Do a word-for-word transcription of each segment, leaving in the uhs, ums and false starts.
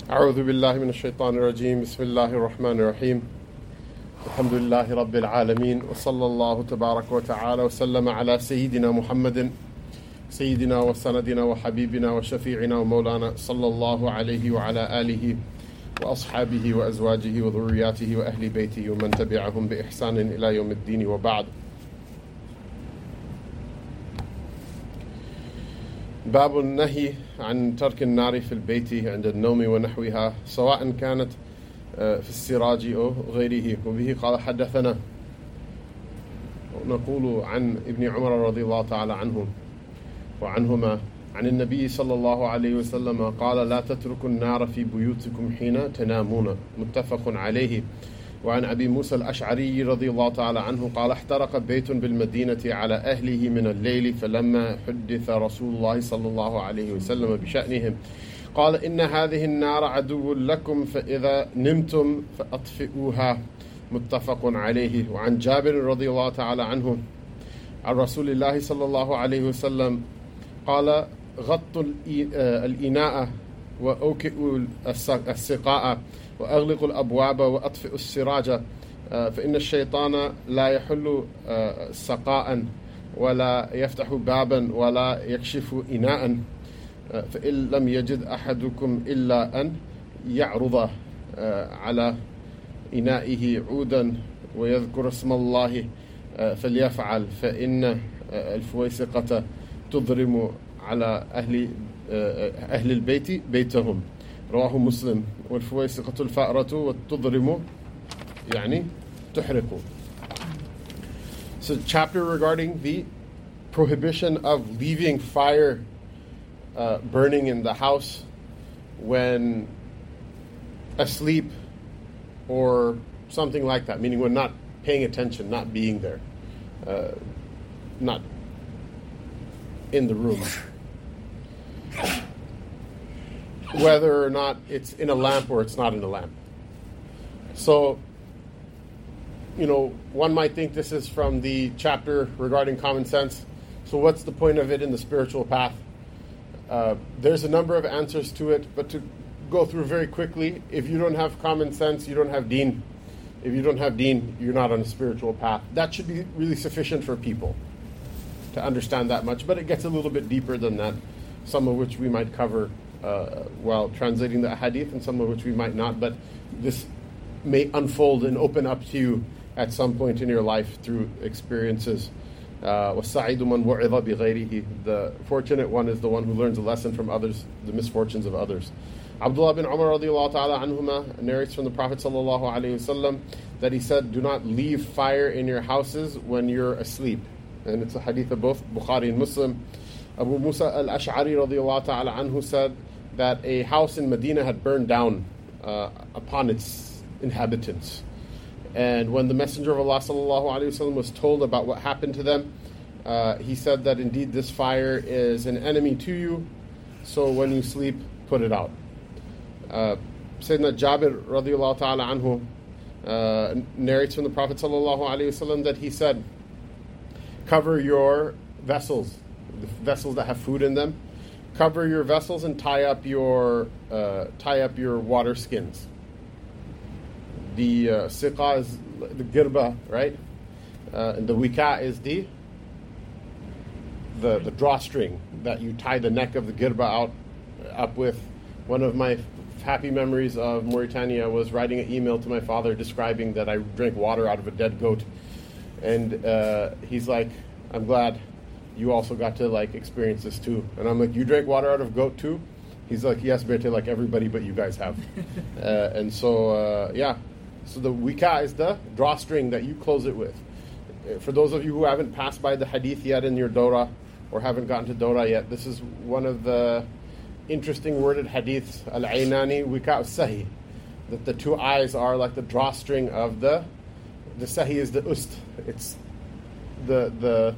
أعوذ بالله من الشيطان الرجيم بسم الله الرحمن الرحيم الحمد لله رب العالمين وصلى الله تبارك وتعالى وسلم على سيدنا محمد سيدنا وسندنا وحبيبنا وشفيعنا ومولانا صلى الله عليه وعلى آله وأصحابه وأزواجه وذرياته وأهل بيته ومن تبعهم بإحسان إلى يوم الدين وبعد. باب النهي عن ترك النار في البيت عند النوم ونحوها سواء كانت في السراج أو غيره. وبه قال حدثنا نقول عن ابن عمر رضي الله تعالى عنه وعنهما عن النبي صلى الله عليه وسلم قال لا تتركوا النار في بيوتكم حين تنامون متفق عليه. وعن أبي موسى الأشعري رضي الله تعالى عنه قال احترق بيت بالمدينة على أهله من الليل فلما حدث رسول الله صلى الله عليه وسلم بشأنهم قال إن هذه النار عدو لكم فإذا نمتم فأطفئوها متفق عليه. وعن جابر رضي الله تعالى عنه عن رسول الله صلى الله عليه وسلم قال غطوا الإناء وأوكئوا السقاء وأغلقوا الأبواب وأطفئوا السراج فإن الشيطان لا يحل سقاء ولا يفتح بابا ولا يكشف إناء فإن لم يجد أحدكم إلا أن يعرض على إنائه عودا ويذكر اسم الله فليفعل فإن الفويسقة تضرم على أهل أهل البيت بيتهم. رواه مسلم. والفويسقة الفأرة والتضرم يعني تحرق. So chapter regarding the prohibition of leaving fire uh, burning in the house when asleep or something like that, meaning when not paying attention, not being there, uh, not in the room. Whether or not it's in a lamp or it's not in a lamp. So, you know, one might think this is from the chapter regarding common sense. So what's the point of it in the spiritual path? Uh, there's a number of answers to it, but to go through very quickly, if you don't have common sense, you don't have deen. If you don't have deen, you're not on a spiritual path. That should be really sufficient for people to understand that much, but it gets a little bit deeper than that, some of which we might cover Uh, while translating the hadith and some of which we might not, but this may unfold and open up to you at some point in your life through experiences. وَالسَّعِيدُ مَنْ وُعِظَ بِغَيْرِهِ The fortunate one is the one who learns a lesson from others, the misfortunes of others. Abdullah bin Umar radiallahu ta'ala anhuma narrates from the Prophet sallallahu alayhi wasallam that he said, do not leave fire in your houses when you're asleep. And it's a hadith of both Bukhari and Muslim. Abu Musa al-Ash'ari radiallahu ta'ala anhu said that a house in Medina had burned down uh, upon its inhabitants. And when the Messenger of Allah sallallahu alayhi wasallam was told about what happened to them, uh, he said that indeed this fire is an enemy to you, so when you sleep, put it out. Uh, Sayyidina Jabir radiallahu ta'ala anhu uh, narrates from the Prophet sallallahu alayhi wasallam that he said, cover your vessels, the vessels that have food in them, cover your vessels and tie up your uh, tie up your water skins. The uh, siqa is the girba, right? Uh, and the wika is the the the drawstring that you tie the neck of the girba out up with. One of my happy memories of Mauritania was writing an email to my father describing that I drank water out of a dead goat, and uh, he's like, "I'm glad you also got to like experience this too." And I'm like, you drank water out of goat too? He's like, yes, Bete, like everybody but you guys have. uh, and so, uh, yeah. So the wika is the drawstring that you close it with. For those of you who haven't passed by the hadith yet in your Dora, or haven't gotten to Dora yet, this is one of the interesting worded hadiths, al-aynani wika sahi, that the two eyes are like the drawstring of the, the sahi is the ust. It's the, the,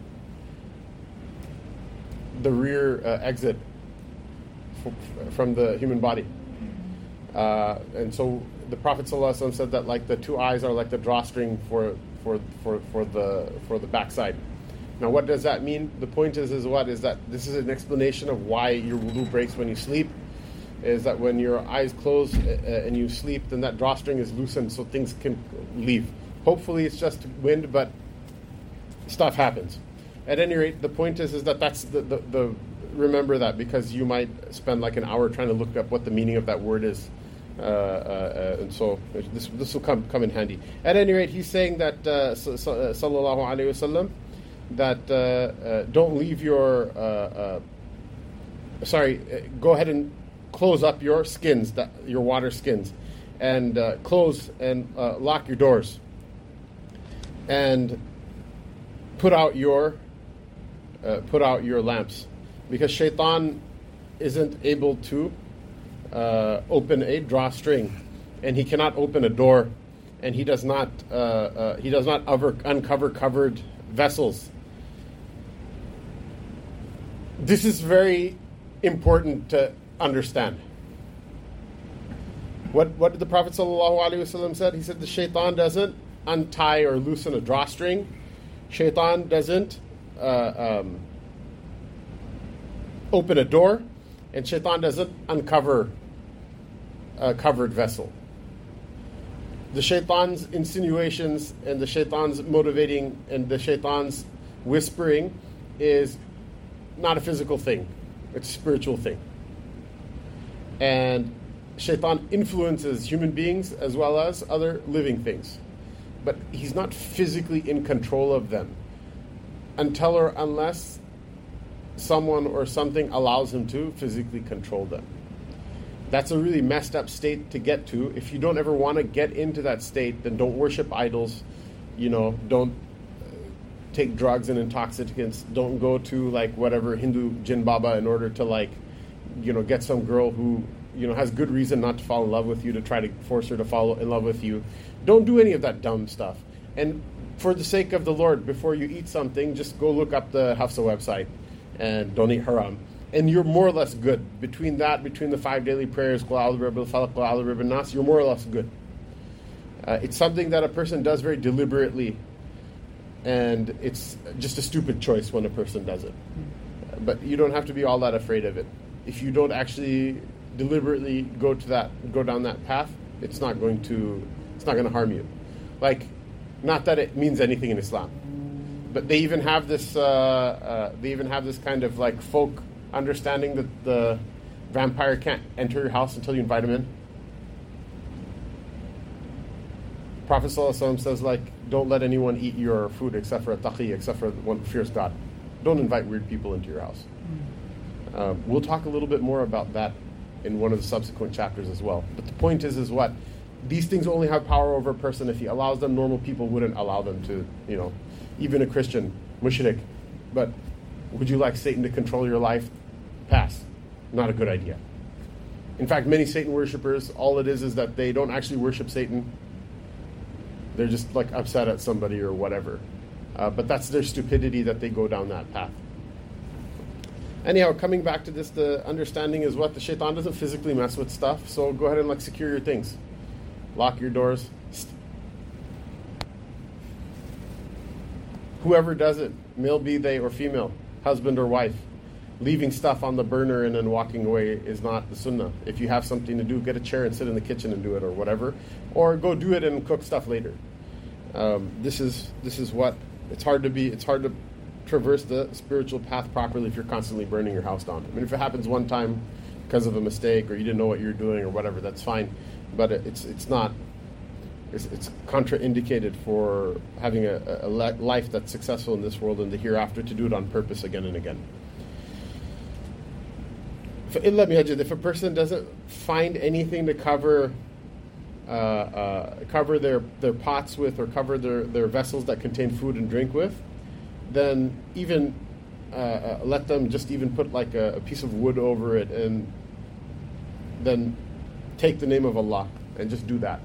the rear uh, exit f- from the human body. Uh, and so the Prophet ﷺ said that like the two eyes are like the drawstring for for for for the for the backside. Now, what does that mean? The point is, is what is that this is an explanation of why your wudu breaks when you sleep. is that when your eyes close uh, and you sleep, then that drawstring is loosened so things can leave. Hopefully it's just wind, but stuff happens. At any rate, the point is is that that's the, the, the remember that, because you might spend like an hour trying to look up what the meaning of that word is. Uh, uh, uh, and so this this will come come in handy. At any rate, he's saying that uh, sallallahu alaihi wasallam, that uh, uh, don't leave your uh, uh, sorry, uh, go ahead and close up your skins, that, your water skins, and uh, close and uh, lock your doors, and put out your uh, put out your lamps, because shaitan isn't able to uh, open a drawstring, and he cannot open a door, and he does not uh, uh, he does not over, uncover covered vessels. This is very important to understand. What what did the Prophet ﷺ said? He said the shaitan doesn't untie or loosen a drawstring. Shaitan doesn't uh, um, open a door, and shaitan doesn't uncover a covered vessel. The shaitan's insinuations and the shaitan's motivating and the shaitan's whispering is not a physical thing. It's a spiritual thing. And shaitan influences human beings as well as other living things. But he's not physically in control of them until or unless someone or something allows him to physically control them. That's a really messed up state to get to. If you don't ever want to get into that state, then don't worship idols. You know, don't take drugs and intoxicants. Don't go to like whatever Hindu Jinn Baba in order to like, you know, get some girl who, you know, has good reason not to fall in love with you, to try to force her to fall in love with you. Don't do any of that dumb stuff. And for the sake of the Lord, before you eat something, just go look up the Hafsa website and don't eat haram. And you're more or less good. Between that, between the five daily prayers, Qul a'udhu birabbil falaq, Qul a'udhu birabbin nas, you're more or less good. Uh, it's something that a person does very deliberately, and it's just a stupid choice when a person does it. But you don't have to be all that afraid of it. If you don't actually deliberately go to that, go down that path, it's not going to, it's not going to harm you. Like, not that it means anything in Islam, but they even have this, uh, uh, they even have this kind of like folk understanding that the vampire can't enter your house until you invite him in. Prophet ﷺ says, like, don't let anyone eat your food except for a taqi, except for one who fears God. Don't invite weird people into your house. Uh, we'll talk a little bit more about that in one of the subsequent chapters as well. But the point is, is what? These things only have power over a person if he allows them. Normal people wouldn't allow them to, you know, even a Christian, mushrik. But would you like Satan to control your life? Pass. Not a good idea. In fact, many Satan worshippers, all it is is that they don't actually worship Satan. They're just like upset at somebody or whatever. Uh, but that's their stupidity that they go down that path. Anyhow, coming back to this, the understanding is what? The shaitan doesn't physically mess with stuff, so go ahead and like secure your things. Lock your doors. Whoever does it, male be they or female, husband or wife, leaving stuff on the burner and then walking away is not the sunnah. If you have something to do, get a chair and sit in the kitchen and do it or whatever. Or go do it and cook stuff later. Um, this is this is what, it's hard to be, it's hard to traverse the spiritual path properly if you're constantly burning your house down. I mean, if it happens one time because of a mistake or you didn't know what you're doing or whatever, that's fine. But it's it's not, it's, it's contraindicated for having a, a life that's successful in this world and the hereafter to do it on purpose again and again. If a person doesn't find anything to cover uh, uh, cover their, their pots with or cover their, their vessels that contain food and drink with, then even uh, uh, let them just even put like a, a piece of wood over it and then take the name of Allah and just do that.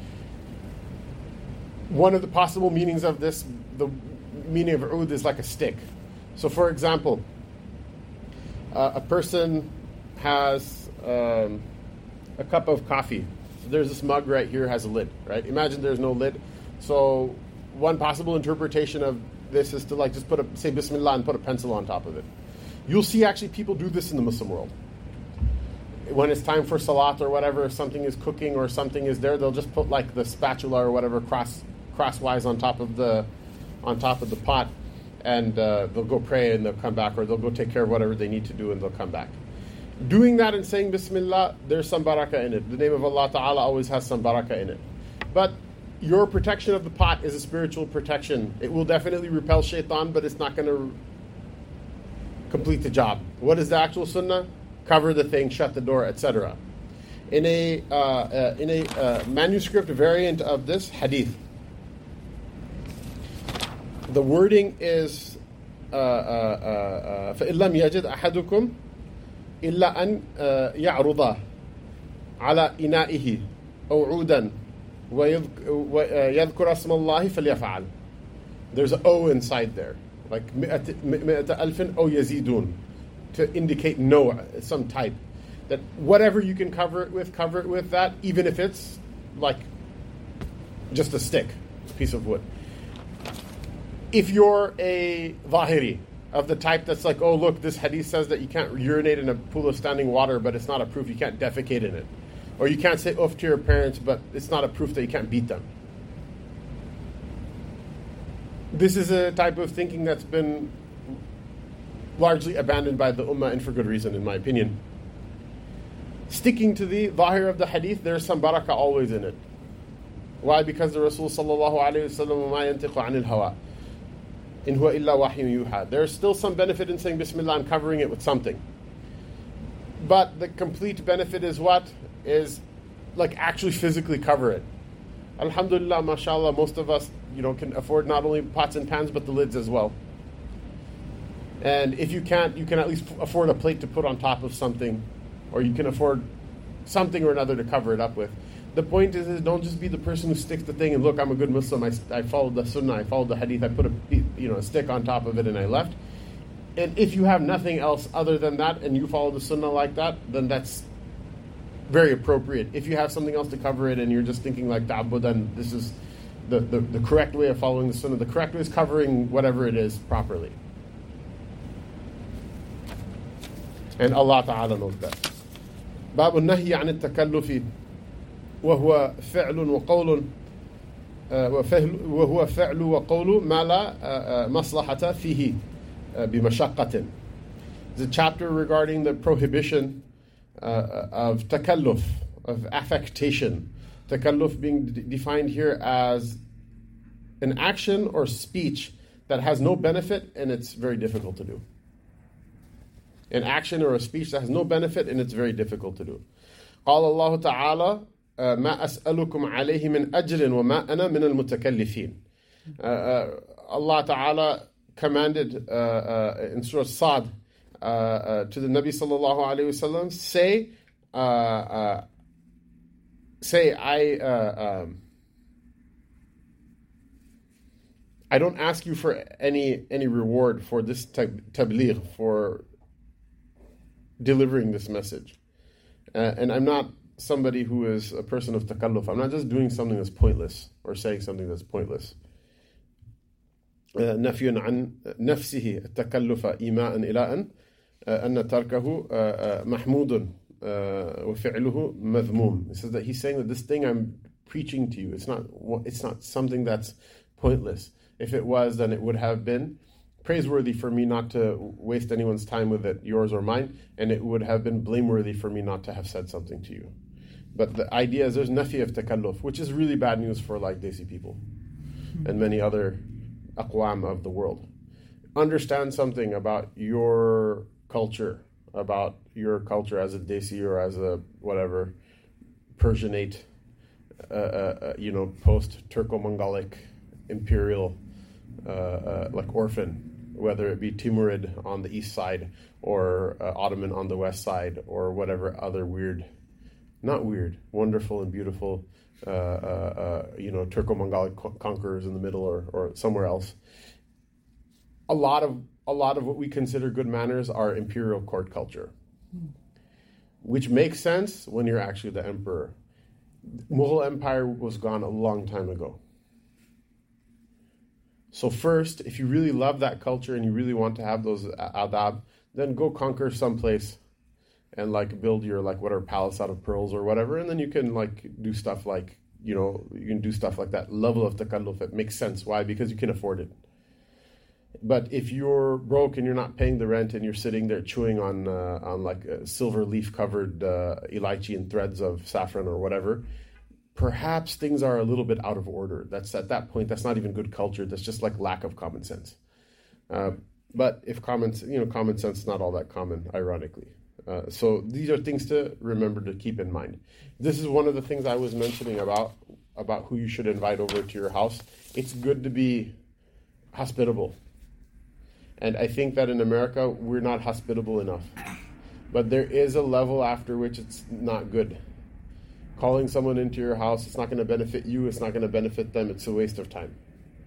One of the possible meanings of this, the meaning of oud is like a stick. So for example, uh, a person has um, a cup of coffee. So there's this mug right here, has a lid, right? Imagine there's no lid. So one possible interpretation of this is to like just put a, say Bismillah and put a pencil on top of it. You'll see actually people do this in the Muslim world. when it's time for salat or whatever, if something is cooking or something is there, they'll just put like the spatula or whatever cross crosswise on top of the on top of the pot, and uh, they'll go pray and they'll come back, or they'll go take care of whatever they need to do and they'll come back. Doing that and saying Bismillah, there's some barakah in it. The name of Allah Ta'ala always has some barakah in it. But your protection of the pot is a spiritual protection. It will definitely repel shaitan, but it's not going to complete the job. What is the actual sunnah? Cover the thing, shut the door, et cetera. In a uh, uh, in a uh, manuscript variant of this hadith, the wording is فَإِن لَمْ يَجِدْ أَحَدُكُمْ إِلَّا أَنْ يَعْرُضَ عَلَى إِنَائِهِ أَوْ عُودًا وَيَذْكُرَ اسْمَ اللَّهِ فَلْيَفْعَلْ. There's an O inside there, like مِئَةَ أَلْفٍ أَوْ يَزِيدُونَ, to indicate no, some type. That whatever you can cover it with, cover it with that, even if it's like just a stick, a piece of wood. If you're a Zahiri, of the type that's like, oh look, this hadith says that you can't urinate in a pool of standing water, but it's not a proof you can't defecate in it. Or you can't say uff to your parents, but it's not a proof that you can't beat them. This is a type of thinking that's been largely abandoned by the Ummah, and for good reason, in my opinion. Sticking to the Zahir of the hadith, there's some barakah always in it. Why? Because the Rasul sallallahu alayhi wa sallam وَمَا يَنْتِقُ عَنِ الْهَوَىٰ إِنْ هُوَ إِلَّا وَحْيٌ يُوحَىٰ. There's still some benefit in saying Bismillah and covering it with something. But the complete benefit is what? Is like actually physically cover it. Alhamdulillah, mashallah, most of us, you know, can afford not only pots and pans, but the lids as well. And if you can't, you can at least afford a plate to put on top of something, or you can afford something or another to cover it up with. The point is, is don't just be the person who sticks the thing and look, I'm a good Muslim, I, I followed the sunnah, I followed the hadith, I put a you know a stick on top of it and I left. And if you have nothing else other than that and you follow the sunnah like that, then that's very appropriate. If you have something else to cover it and you're just thinking like ta'abbud, then this is the, the, the correct way of following the sunnah. The correct way is covering whatever it is properly. And Allah Ta'ala knows best. باب النهي عن التكلف وهو فعل وقول وهو فعل وقول ما لا مصلحة فيه بمشقة. It's a chapter regarding the prohibition uh, of takalluf, of affectation. Takalluf being d- defined here as an action or speech that has no benefit and it's very difficult to do. An action or a speech that has no benefit and it's very difficult to do. قال الله تعالى ما أسألكم عليه من أجر وما أنا من المتكلفين. Allah Ta'ala commanded uh, uh, in Surah Sad uh, uh, to the Nabi sallallahu alayhi wasallam, say, uh, uh, say, I, uh, um, I don't ask you for any any reward for this tab- tabligh, for delivering this message. Uh, and I'm not somebody who is a person of takalluf. I'm not just doing something that's pointless or saying something that's pointless. نفي عن نفسه التكلف إيماء إلى أن أن تركه محمود وفعله مذموم. He says that he's saying that this thing I'm preaching to you, it's not it's not something that's pointless. If it was, then it would have been praiseworthy for me not to waste anyone's time with it, yours or mine, and it would have been blameworthy for me not to have said something to you. But the idea is there's nafi of takalluf, which is really bad news for like Desi people and many other aqwam of the world. Understand something about your culture, about your culture as a Desi or as a whatever Persianate, uh, uh, you know, post-Turco-Mongolic imperial uh, uh, like orphan, whether it be Timurid on the east side or uh, Ottoman on the west side or whatever other weird, not weird, wonderful and beautiful Uh, uh, uh, you know, Turco-Mongolic co- conquerors in the middle, or, or somewhere else. A lot of a lot of what we consider good manners are imperial court culture, which makes sense when you're actually the emperor. Mughal Empire was gone a long time ago. So first, if you really love that culture and you really want to have those adab, then go conquer someplace and like build your like whatever palace out of pearls or whatever, and then you can like do stuff like, you know, you can do stuff like that level of takalluf that makes sense. Why? Because you can afford it. But if you're broke and you're not paying the rent and you're sitting there chewing on uh, on like a silver leaf covered uh, elaichi and threads of saffron or whatever, perhaps things are a little bit out of order. That's at that point, that's not even good culture. That's just like lack of common sense. Uh, but if common, you know, common sense is not all that common, ironically. Uh, so these are things to remember to keep in mind. This is one of the things I was mentioning about about who you should invite over to your house. It's good to be hospitable. And I think that in America, we're not hospitable enough. But there is a level after which it's not good. Calling someone into your house, it's not going to benefit you, it's not going to benefit them, it's a waste of time.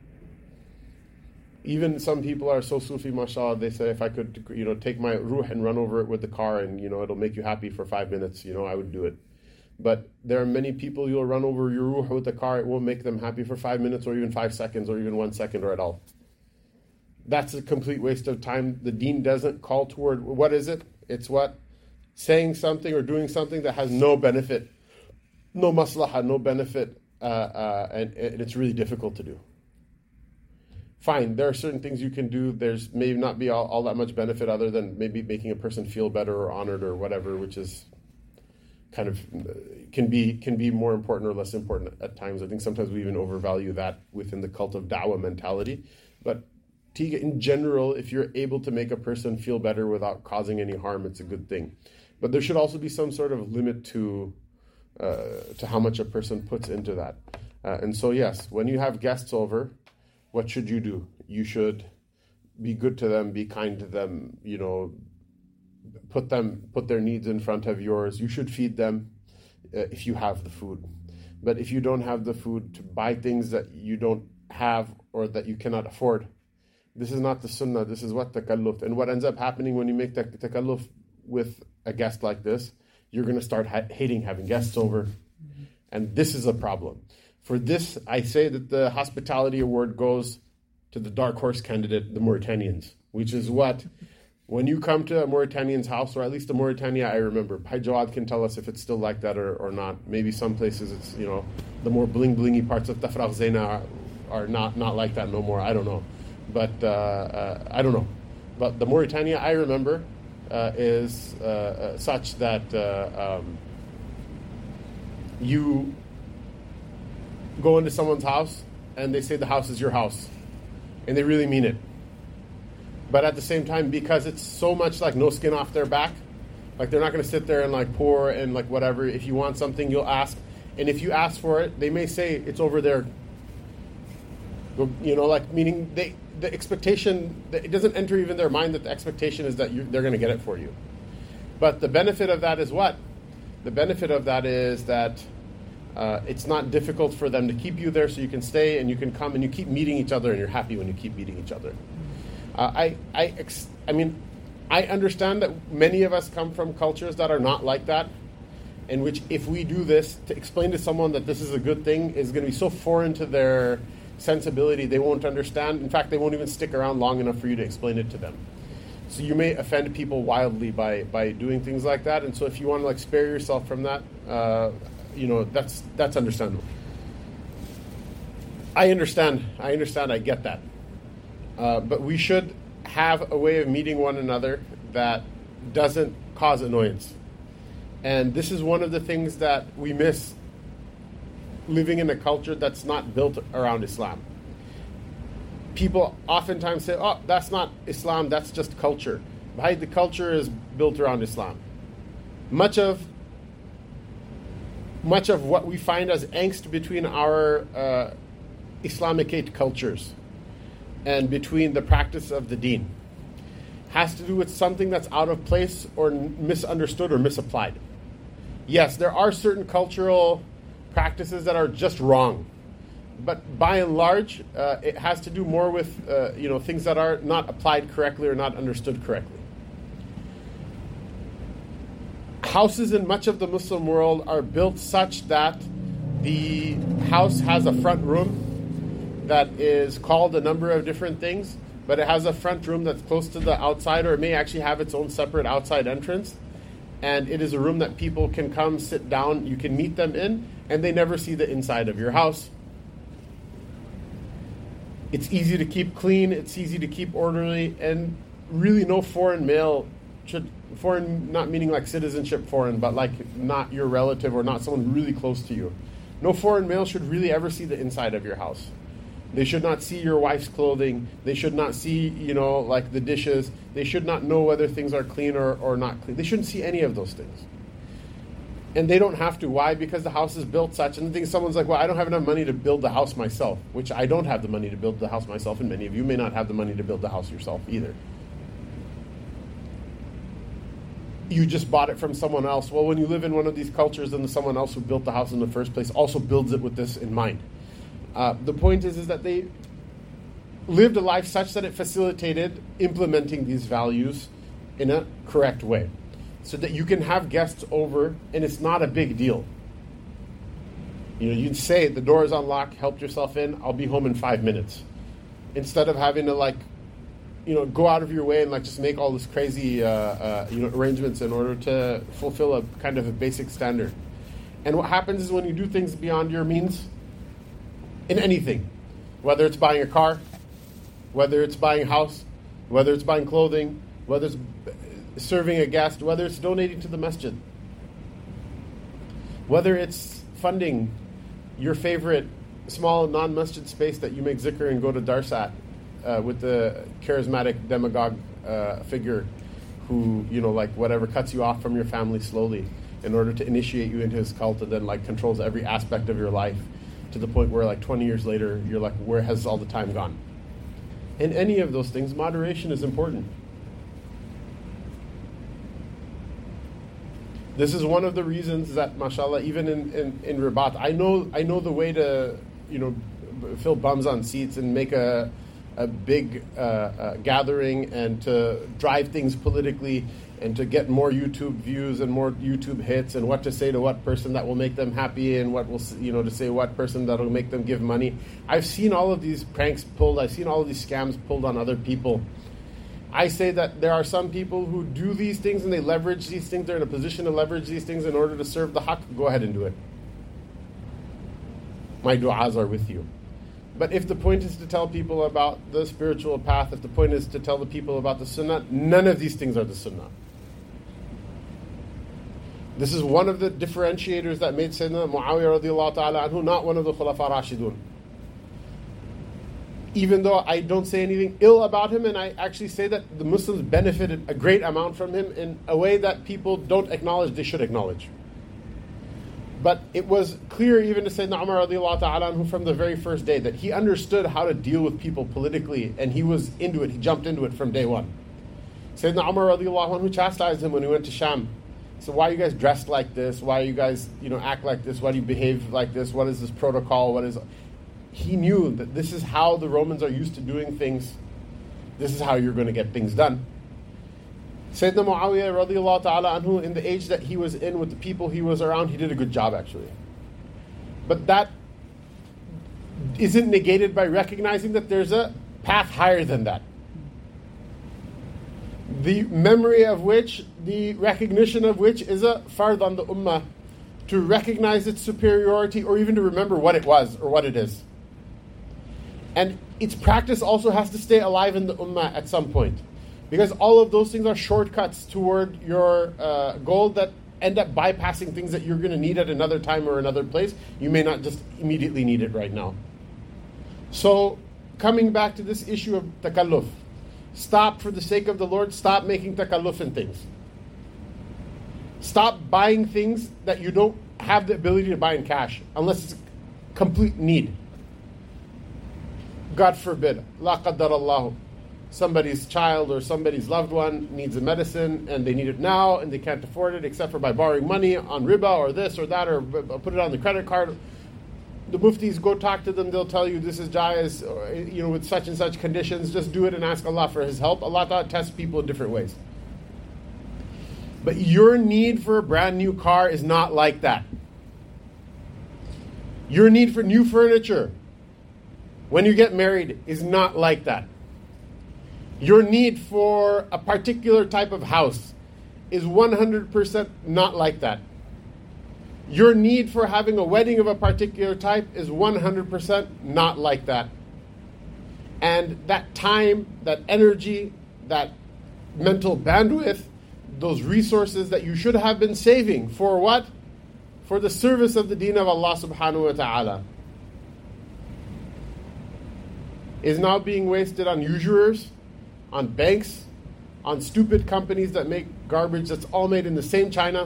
Even some people are so Sufi, mashallah, they say, if I could, you know, take my ruh and run over it with the car and, you know, it'll make you happy for five minutes, you know, I would do it. But there are many people, you'll run over your ruh with the car, it won't make them happy for five minutes or even five seconds or even one second or at all. That's a complete waste of time. The deen doesn't call toward, what is it? It's what? Saying something or doing something that has no benefit, no maslaha, no benefit, uh, uh, and, and it's really difficult to do. Fine, there are certain things you can do. There's maybe not be all, all that much benefit other than maybe making a person feel better or honored or whatever, which is kind of, can be can be more important or less important at times. I think sometimes we even overvalue that within the cult of da'wah mentality. But in general, if you're able to make a person feel better without causing any harm, it's a good thing. But there should also be some sort of limit to uh, to how much a person puts into that. Uh, and so, yes, when you have guests over, what should you do? You should be good to them, be kind to them, you know, put them, put their needs in front of yours. You should feed them uh, if you have the food. But if you don't have the food, to buy things that you don't have or that you cannot afford, this is not the sunnah, this is what takalluf. And what ends up happening when you make tak- takalluf with a guest like this, you're going to start ha- hating having guests over. And this is a problem. For this, I say that the hospitality award goes to the dark horse candidate, the Mauritanians, which is what, when you come to a Mauritanian's house, or at least the Mauritania I remember, Bhai Jawad can tell us if it's still like that or, or not. Maybe some places it's, you know, the more bling-blingy parts of Tafraq Zaina are, are not, not like that no more. I don't know. But uh, uh, I don't know. But the Mauritania I remember uh, is uh, uh, such that uh, um, you go into someone's house and they say the house is your house. And they really mean it. But at the same time, because it's so much like no skin off their back, like they're not going to sit there and like pour and like whatever. If you want something, you'll ask. And if you ask for it, they may say it's over there. You know, like meaning they the expectation, it doesn't enter even their mind that the expectation is that you, they're going to get it for you. But the benefit of that is what? The benefit of that is that uh, it's not difficult for them to keep you there, so you can stay and you can come and you keep meeting each other, and you're happy when you keep meeting each other. Uh, I, I, ex- I mean, I understand that many of us come from cultures that are not like that, in which if we do this, to explain to someone that this is a good thing is going to be so foreign to their sensibility, they won't understand. In fact, they won't even stick around long enough for you to explain it to them. So you may offend people wildly by, by doing things like that. And so if you want to like spare yourself from that, uh, you know, that's that's understandable. I understand. I understand. I get that. Uh, but we should have a way of meeting one another that doesn't cause annoyance. And this is one of the things that we miss living in a culture that's not built around Islam. People oftentimes say, oh, that's not Islam, that's just culture. But the culture is built around Islam. Much of much of what we find as angst between our uh, Islamicate cultures and between the practice of the deen has to do with something that's out of place or misunderstood or misapplied. Yes, there are certain cultural practices that are just wrong, but by and large, uh, it has to do more with uh, you know things that are not applied correctly or not understood correctly. Houses in much of the Muslim world are built such that the house has a front room that is called a number of different things, but it has a front room that's close to the outside, or it may actually have its own separate outside entrance. and it is a room that people can come, sit down, you can meet them in, and they never see the inside of your house. It's easy to keep clean, it's easy to keep orderly, and really no foreign male should, foreign not meaning like citizenship foreign, but like not your relative or not someone really close to you. No foreign male should really ever see the inside of your house. They should not see your wife's clothing. They should not see, you know, like the dishes. They should not know whether things are clean or, or not clean. They shouldn't see any of those things. And they don't have to. Why? Because the house is built such. And the thing is, someone's like, well, I don't have enough money to build the house myself, which I don't have the money to build the house myself, and many of you may not have the money to build the house yourself either. You just bought it from someone else. Well, when you live in one of these cultures, then the someone else who built the house in the first place also builds it with this in mind. Uh, the point is, is that they lived a life such that it facilitated implementing these values in a correct way, so that you can have guests over and it's not a big deal. You know, you'd say, the door is unlocked, help yourself in, I'll be home in five minutes. Instead of having to like, you know, go out of your way and like just make all this crazy, uh, uh, you know, arrangements in order to fulfill a kind of a basic standard. And what happens is when you do things beyond your means, in anything, whether it's buying a car, whether it's buying a house, whether it's buying clothing, whether it's serving a guest, whether it's donating to the masjid, whether it's funding your favorite small non-masjid space that you make zikr and go to darsat uh, with the charismatic demagogue uh, figure who, you know, like whatever, cuts you off from your family slowly in order to initiate you into his cult and then like controls every aspect of your life, to the point where like twenty years later, you're like, where has all the time gone? In any of those things, moderation is important. This is one of the reasons that, mashallah, even in, in, in Rabat, I know I know the way to, you know, fill bums on seats and make a, a big uh, uh, gathering and to drive things politically and to get more YouTube views and more YouTube hits, and what to say to what person that will make them happy, and what will, you know, to say what person that will make them give money. I've seen all of these pranks pulled. I've seen all of these scams pulled on other people. I say that there are some people who do these things and they leverage these things. They're in a position to leverage these things in order to serve the haqq. Go ahead and do it. My du'as are with you. But if the point is to tell people about the spiritual path, if the point is to tell the people about the sunnah, none of these things are the sunnah. This is one of the differentiators that made Sayyidina Muawiyah radiallahu ta'ala anhu not one of the Khulafa Rashidun. Even though I don't say anything ill about him, and I actually say that the Muslims benefited a great amount from him in a way that people don't acknowledge they should acknowledge. But it was clear even to Sayyidina Umar radiallahu ta'ala anhu from the very first day that he understood how to deal with people politically, and he was into it. He jumped into it from day one. Sayyidina Umar radiallahu anhu chastised him when he went to Sham. So why are you guys dressed like this? Why are you guys, you know, act like this? Why do you behave like this? What is this protocol? What is... He knew that this is how the Romans are used to doing things. This is how you're going to get things done. Sayyidina Muawiyah radiallahu ta'ala anhu, in the age that he was in with the people he was around, he did a good job actually. But that isn't negated by recognizing that there's a path higher than that. The memory of which, the recognition of which is a fard on the ummah to recognize its superiority or even to remember what it was or what it is. And its practice also has to stay alive in the ummah at some point. Because all of those things are shortcuts toward your uh, goal that end up bypassing things that you're going to need at another time or another place. You may not just immediately need it right now. So, coming back to this issue of takalluf. Stop, for the sake of the Lord, stop making takalluf in things. Stop buying things that you don't have the ability to buy in cash, unless it's a complete need. God forbid, la qaddar Allahu, somebody's child or somebody's loved one needs a medicine and they need it now and they can't afford it except for by borrowing money on riba or this or that, or put it on the credit card. The muftis, go talk to them, they'll tell you this is jaiz, or, you know, with such and such conditions, just do it and ask Allah for His help. Allah Ta'ala tests people in different ways. But your need for a brand new car is not like that. Your need for new furniture when you get married is not like that. Your need for a particular type of house is one hundred percent not like that. Your need for having a wedding of a particular type is one hundred percent not like that. And that time, that energy, that mental bandwidth, those resources that you should have been saving for what? For the service of the deen of Allah subhanahu wa ta'ala, is now being wasted on usurers, on banks, on stupid companies that make garbage that's all made in the same China.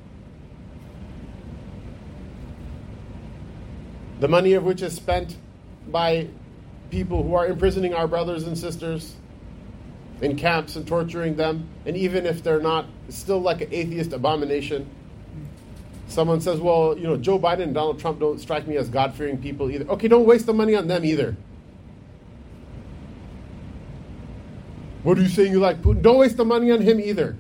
The money of which is spent by people who are imprisoning our brothers and sisters in camps and torturing them. And even if they're not, it's still like an atheist abomination. Someone says, well, you know, Joe Biden and Donald Trump don't strike me as God-fearing people either. Okay, don't waste the money on them either. What are you saying you like Putin? Don't waste the money on him either.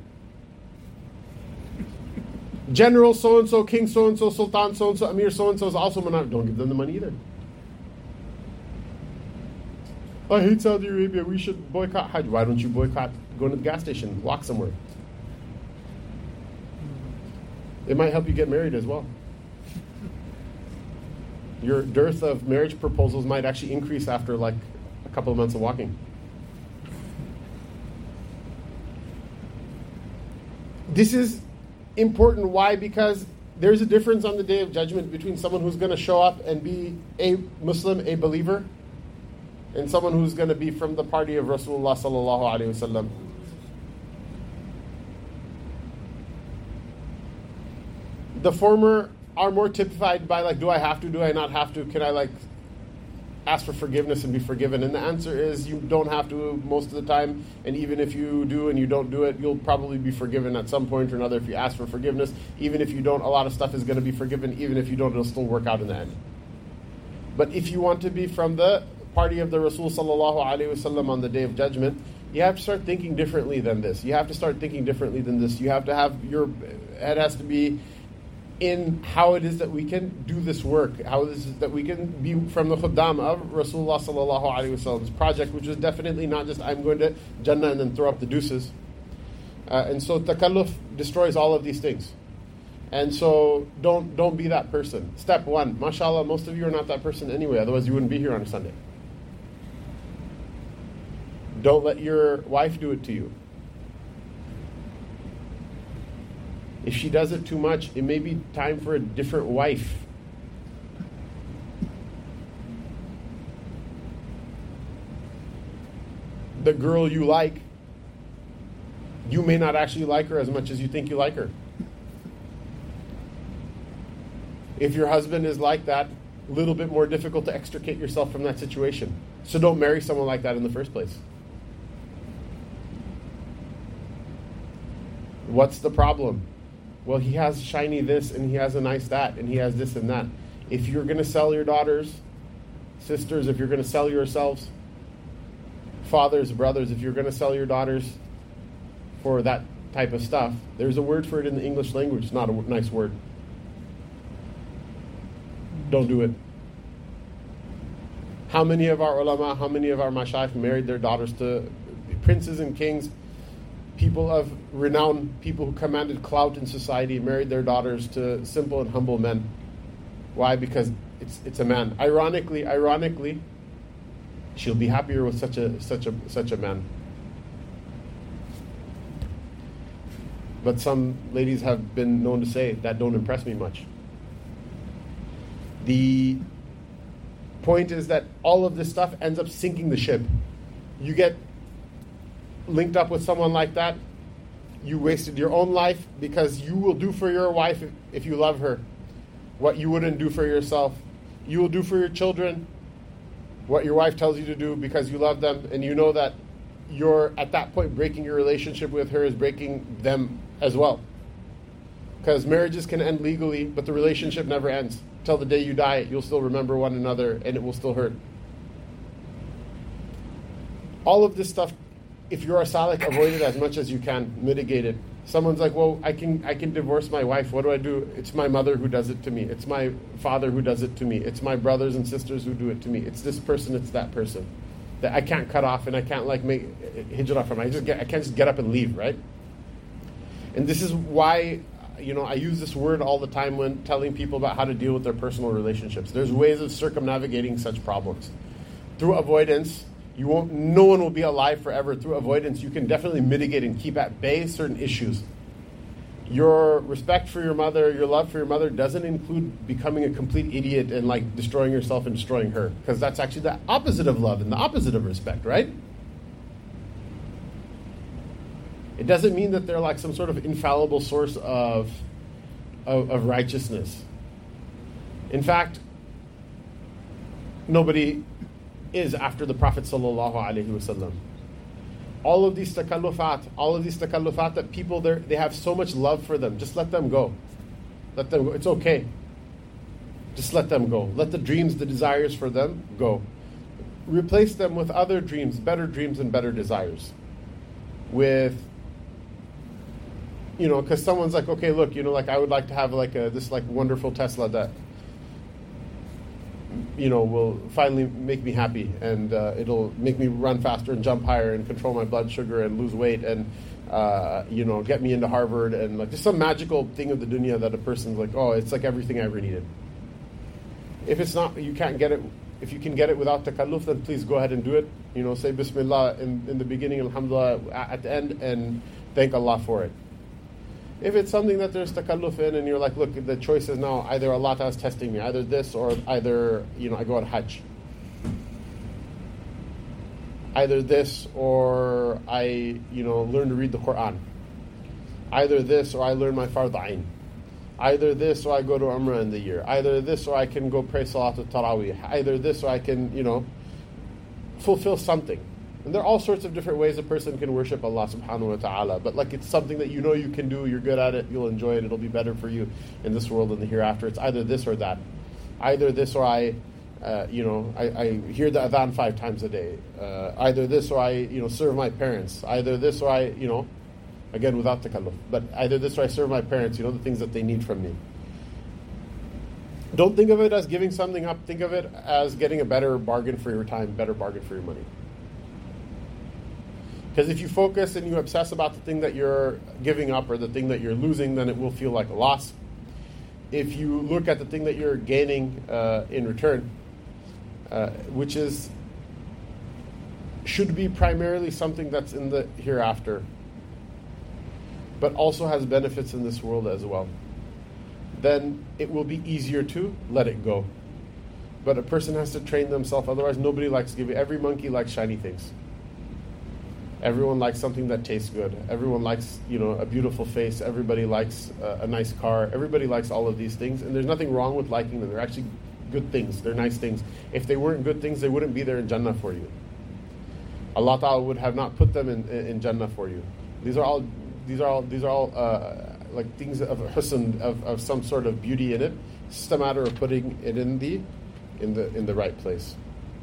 General so-and-so, King so-and-so, Sultan so-and-so, Amir so-and-so is also monarch. Don't give them the money either. I hate Saudi Arabia. We should boycott Hajj. Why don't you boycott going to the gas station? Walk somewhere. It might help you get married as well. Your dearth of marriage proposals might actually increase after like a couple of months of walking. This is important. Why? Because there's a difference on the Day of Judgment between someone who's going to show up and be a Muslim, a believer, and someone who's going to be from the party of Rasulullah sallallahu alaihi wasallam. The former are more typified by like, do I have to, do I not have to, can I like ask for forgiveness and be forgiven? And the answer is you don't have to most of the time, and even if you do and you don't do it, you'll probably be forgiven at some point or another if you ask for forgiveness. Even if you don't, a lot of stuff is going to be forgiven. Even if you don't, it'll still work out in the end. But if you want to be from the party of the Rasul sallallahu alaihi wasallam on the Day of Judgment, you have to start thinking differently than this. You have to start thinking differently than this. You have to have your head has to be in how it is that we can do this work, how it is that we can be from the khuddam of Rasulullah sallallahu alaihi wasallam's project, which was definitely not just I'm going to Jannah and then throw up the deuces. Uh, and so takalluf destroys all of these things. And so don't don't be that person. Step one, mashallah, most of you are not that person anyway, otherwise you wouldn't be here on a Sunday. Don't let your wife do it to you. If she does it too much, it may be time for a different wife. The girl you like, you may not actually like her as much as you think you like her. If your husband is like that, a little bit more difficult to extricate yourself from that situation. So don't marry someone like that in the first place. What's the problem? Well, he has shiny this and he has a nice that and he has this and that. If you're going to sell your daughters, sisters, if you're going to sell yourselves, fathers, brothers, if you're going to sell your daughters for that type of stuff, there's a word for it in the English language. It's not a nice word. Don't do it. How many of our ulama, how many of our mashayikh married their daughters to princes and kings, people of renown, people who commanded clout in society, married their daughters to simple and humble men. Why? Because it's it's a man. Ironically, ironically, she'll be happier with such a such a such a man. But some ladies have been known to say that don't impress me much. The point is that all of this stuff ends up sinking the ship. You get linked up with someone like that, you wasted your own life, because you will do for your wife, if, if you love her, what you wouldn't do for yourself. You will do for your children what your wife tells you to do because you love them, and you know that you're at that point breaking your relationship with her is breaking them as well. Because marriages can end legally, but the relationship never ends. Till the day you die, you'll still remember one another and it will still hurt. All of this stuff, if you're a salik, avoid it as much as you can, mitigate it. Someone's like, well, I can I can divorce my wife. What do I do? It's my mother who does it to me. It's my father who does it to me. It's my brothers and sisters who do it to me. It's this person, it's that person. That I can't cut off and I can't like make hijrah from. I just get, I can't just get up and leave, right? And this is why, you know, I use this word all the time when telling people about how to deal with their personal relationships. There's ways of circumnavigating such problems. Through avoidance, you won't, no one will be alive forever. Through avoidance, you can definitely mitigate and keep at bay certain issues. Your respect for your mother, your love for your mother doesn't include becoming a complete idiot and like destroying yourself and destroying her. Because that's actually the opposite of love and the opposite of respect, right? It doesn't mean that they're like some sort of infallible source of, of, of righteousness. In fact, nobody is after the Prophet sallallahu alaihi wasallam. All of these takallufat, all of these takallufat that people, they have so much love for them. Just let them go. Let them go. It's okay. Just let them go. Let the dreams, the desires for them go. Replace them with other dreams, better dreams and better desires. With, you know, because someone's like, okay, look, you know, like I would like to have like a, this like wonderful Tesla that, you know, will finally make me happy, and uh, it'll make me run faster and jump higher and control my blood sugar and lose weight and, uh, you know, get me into Harvard and like just some magical thing of the dunya that a person's like, oh, it's like everything I ever needed. If it's not, you can't get it. If you can get it without takalluf, then please go ahead and do it. You know, say Bismillah in, in the beginning, Alhamdulillah at the end, and thank Allah for it. If it's something that there's takalluf in and you're like, look, the choice is now either Allah Ta'ala is testing me, either this or either, you know, I go on Hajj. Either this or I, you know, learn to read the Quran. Either this or I learn my Fard Ain. Either this or I go to Umrah in the year. Either this or I can go pray Salat al-Taraweeh. Either this or I can, you know, fulfill something. And there are all sorts of different ways a person can worship Allah subhanahu wa ta'ala. But like it's something that you know you can do, you're good at it, you'll enjoy it, it'll be better for you in this world and the hereafter. It's either this or that. Either this or I, uh, you know, I, I hear the adhan five times a day. Uh, either this or I, you know, serve my parents. Either this or I, you know, again without takalluf. But either this or I serve my parents, you know, the things that they need from me. Don't think of it as giving something up. Think of it as getting a better bargain for your time, better bargain for your money. Because if you focus and you obsess about the thing that you're giving up or the thing that you're losing, then it will feel like a loss. If you look at the thing that you're gaining uh, in return, uh, which is should be primarily something that's in the hereafter, but also has benefits in this world as well, then it will be easier to let it go. But a person has to train themselves, otherwise nobody likes giving. Every monkey likes shiny things. Everyone likes something that tastes good. Everyone likes, you know, a beautiful face. Everybody likes uh, a nice car. Everybody likes all of these things, and there's nothing wrong with liking them. They're actually good things. They're nice things. If they weren't good things, they wouldn't be there in Jannah for you. Allah Ta'ala would have not put them in, in, in Jannah for you. These are all, these are all, these are all uh, like things of husn, of, of some sort of beauty in it. It's just a matter of putting it in the, in the, in the right place.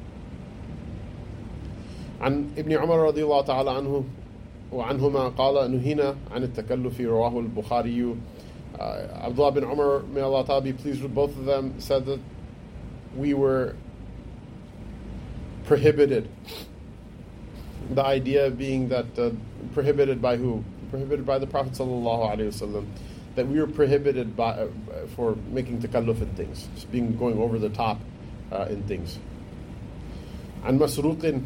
عن ابن عمر رضي الله تعالى عنه وعنهما قال نهينا عن التكلف رواه البخاري. uh, Abdullah bin Umar, may Allah Ta'ala be pleased with both of them, said that we were prohibited. The idea being that uh, prohibited by who? Prohibited by the Prophet sallallahu alaihi wasallam. That we were prohibited by, uh, for making takalluf in things, just being going over the top uh, in things. عن مسروق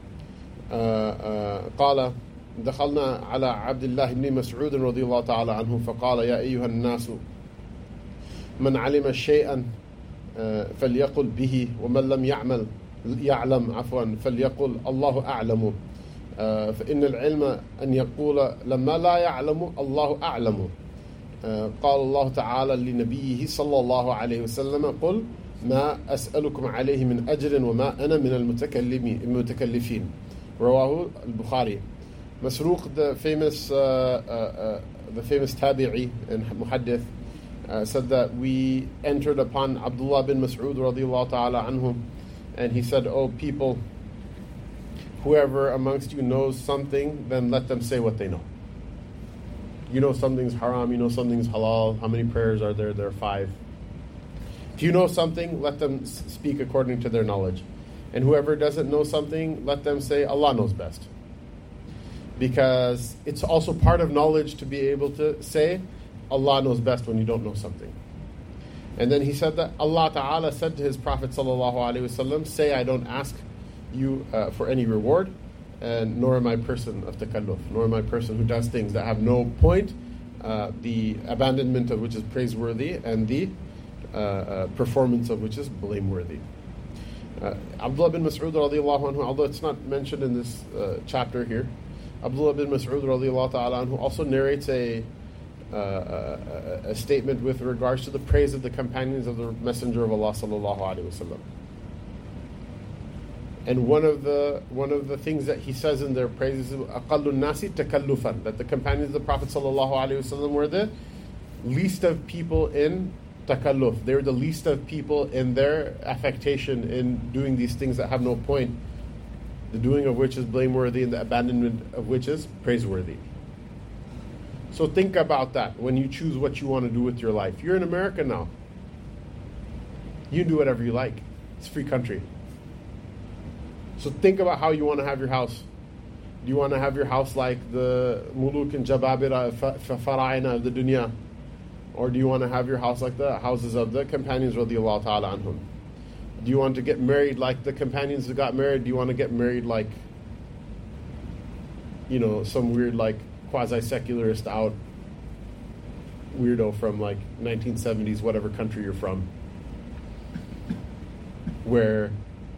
قال دخلنا على عبد الله بن مسعود رضي الله تعالى عنه فقال يا أيها الناس من علم شيئا فليقل به ومن لم يعمل يعلم عفوا فليقل الله أعلم فإن العلم أن يقول لما لا يعلم الله أعلم. قال الله تعالى لنبيه صلى الله عليه وسلم قل ما أسألكم عليه من أجر وما أنا من المتكلمين المتكلفين. رواه al-Bukhari. Masruq, the famous uh, uh, uh, the famous tabi'i and muhaddith, uh, said that we entered upon Abdullah bin Mas'ud radiyallahu ta'ala anhu, and he said, "Oh people, whoever amongst you knows something, then let them say what they know. You know something's haram, you know something's halal. How many prayers are there? There are five. If you know something, let them speak according to their knowledge. And whoever doesn't know something, let them say Allah knows best." because it's also part of knowledge to be able to say, Allah knows best when you don't know something. And then he said that Allah Ta'ala said to his Prophet Sallallahu Alaihi Wasallam, say, I don't ask you uh, for any reward, and nor am I a person of takalluf, nor am I a person who does things that have no point, uh, the abandonment of which is praiseworthy, and the uh, uh, performance of which is blameworthy. Uh, Abdullah bin Mas'ud radiallahu anhu, although it's not mentioned in this uh, chapter here, Abdullah bin Mas'ud radiallahu ta'ala anhu also narrates a Uh, a, a statement with regards to the praise of the companions of the Messenger of Allah sallallahu alaihi wasallam. And one of the one of the things that he says in their praise is aqallun nasi takallufan, that the companions of the Prophet sallallahu alaihi wasallam were the least of people in takalluf. They were the least of people in their affectation in doing these things that have no point, the doing of which is blameworthy and the abandonment of which is praiseworthy. So think about that when you choose what you want to do with your life. You're in America now. You can do whatever you like. It's a free country. So think about how you want to have your house. Do you want to have your house like the muluk and jababira, fara'ina of the dunya? Or do you want to have your house like the houses of the companions radiallahu ta'ala anhum? Do you want to get married like the companions who got married? Do you want to get married like, you know, some weird like quasi-secularist out weirdo from like nineteen seventies, whatever country you're from, where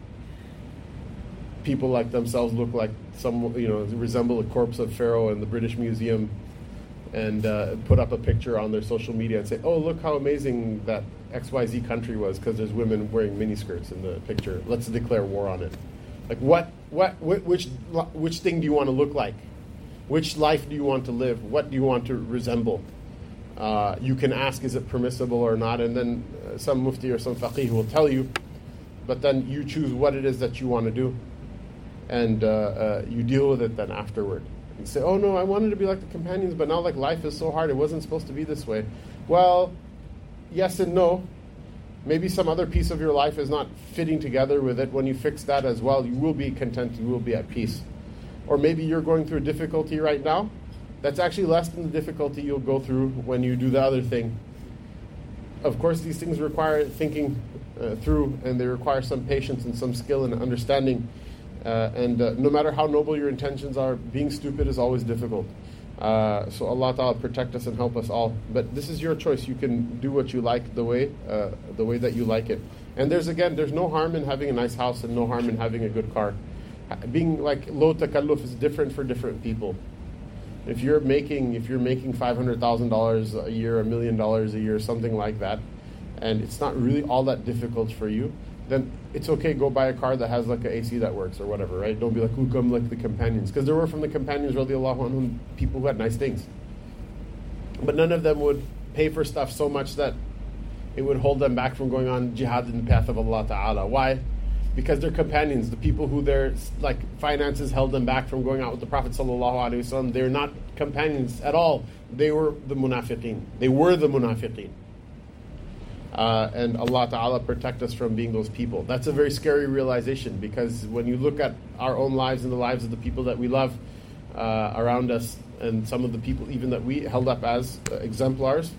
people like themselves look like some, you know, resemble a corpse of Pharaoh in the British Museum, and uh, put up a picture on their social media and say, oh, look how amazing that X Y Z country was because there's women wearing miniskirts in the picture. Let's declare war on it. Like what, what, which, which thing do you want to look like? Which life do you want to live? What do you want to resemble? Uh, you can ask, is it permissible or not? And then uh, some mufti or some faqih will tell you, but then you choose what it is that you want to do. And uh, uh, you deal with it then afterward. You say, oh no, I wanted to be like the companions, but now like life is so hard, it wasn't supposed to be this way. Well, yes and no. Maybe some other piece of your life is not fitting together with it. When you fix that as well, you will be content, you will be at peace. Or maybe you're going through a difficulty right now that's actually less than the difficulty you'll go through when you do the other thing. Of course, these things require thinking uh, through, and they require some patience and some skill and understanding. Uh, and uh, no matter how noble your intentions are, being stupid is always difficult. Uh, so Allah Ta'ala protect us and help us all. But this is your choice. You can do what you like the way, uh, the way that you like it. And there's again, there's no harm in having a nice house and no harm in having a good car. Being like low takalluf is different for different people. If you're making if you're making five hundred thousand dollars a year, a million dollars a year, something like that, and it's not really all that difficult for you, then it's okay. Go buy a car that has like an A C that works or whatever, right? Don't be like, look, I'm like the companions, because there were from the companions radiallahu anhum people who had nice things, but none of them would pay for stuff so much that it would hold them back from going on jihad in the path of Allah Ta'ala. Why? Because they're companions, the people who their like finances held them back from going out with the Prophet sallallahu alaihi wasallam. They're not companions at all. They were the munafiqeen. They were the munafiqeen. Uh, and Allah Ta'ala protect us from being those people. That's a very scary realization, because when you look at our own lives and the lives of the people that we love uh, around us, and some of the people even that we held up as uh, exemplars,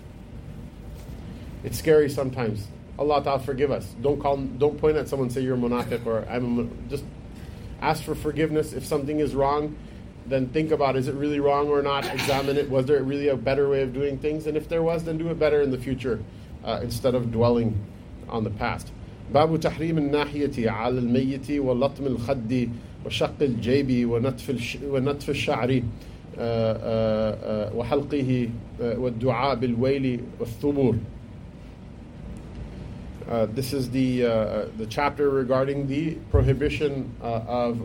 it's scary sometimes. Allah Ta'ala forgive us. Don't call, don't point at someone and say you're a munafiq or I'm a, just ask for forgiveness. If something is wrong, then think about, is it really wrong or not? Examine it. Was there really a better way of doing things? And if there was, then do it better in the future uh, instead of dwelling on the past. باب تحريم الناحية على الميت ولطم الخد وشق الجيب ونتف ونتف الشعر وحلقه والدعاء بالويل والثبور. Uh, this is the uh, the chapter regarding the prohibition uh, of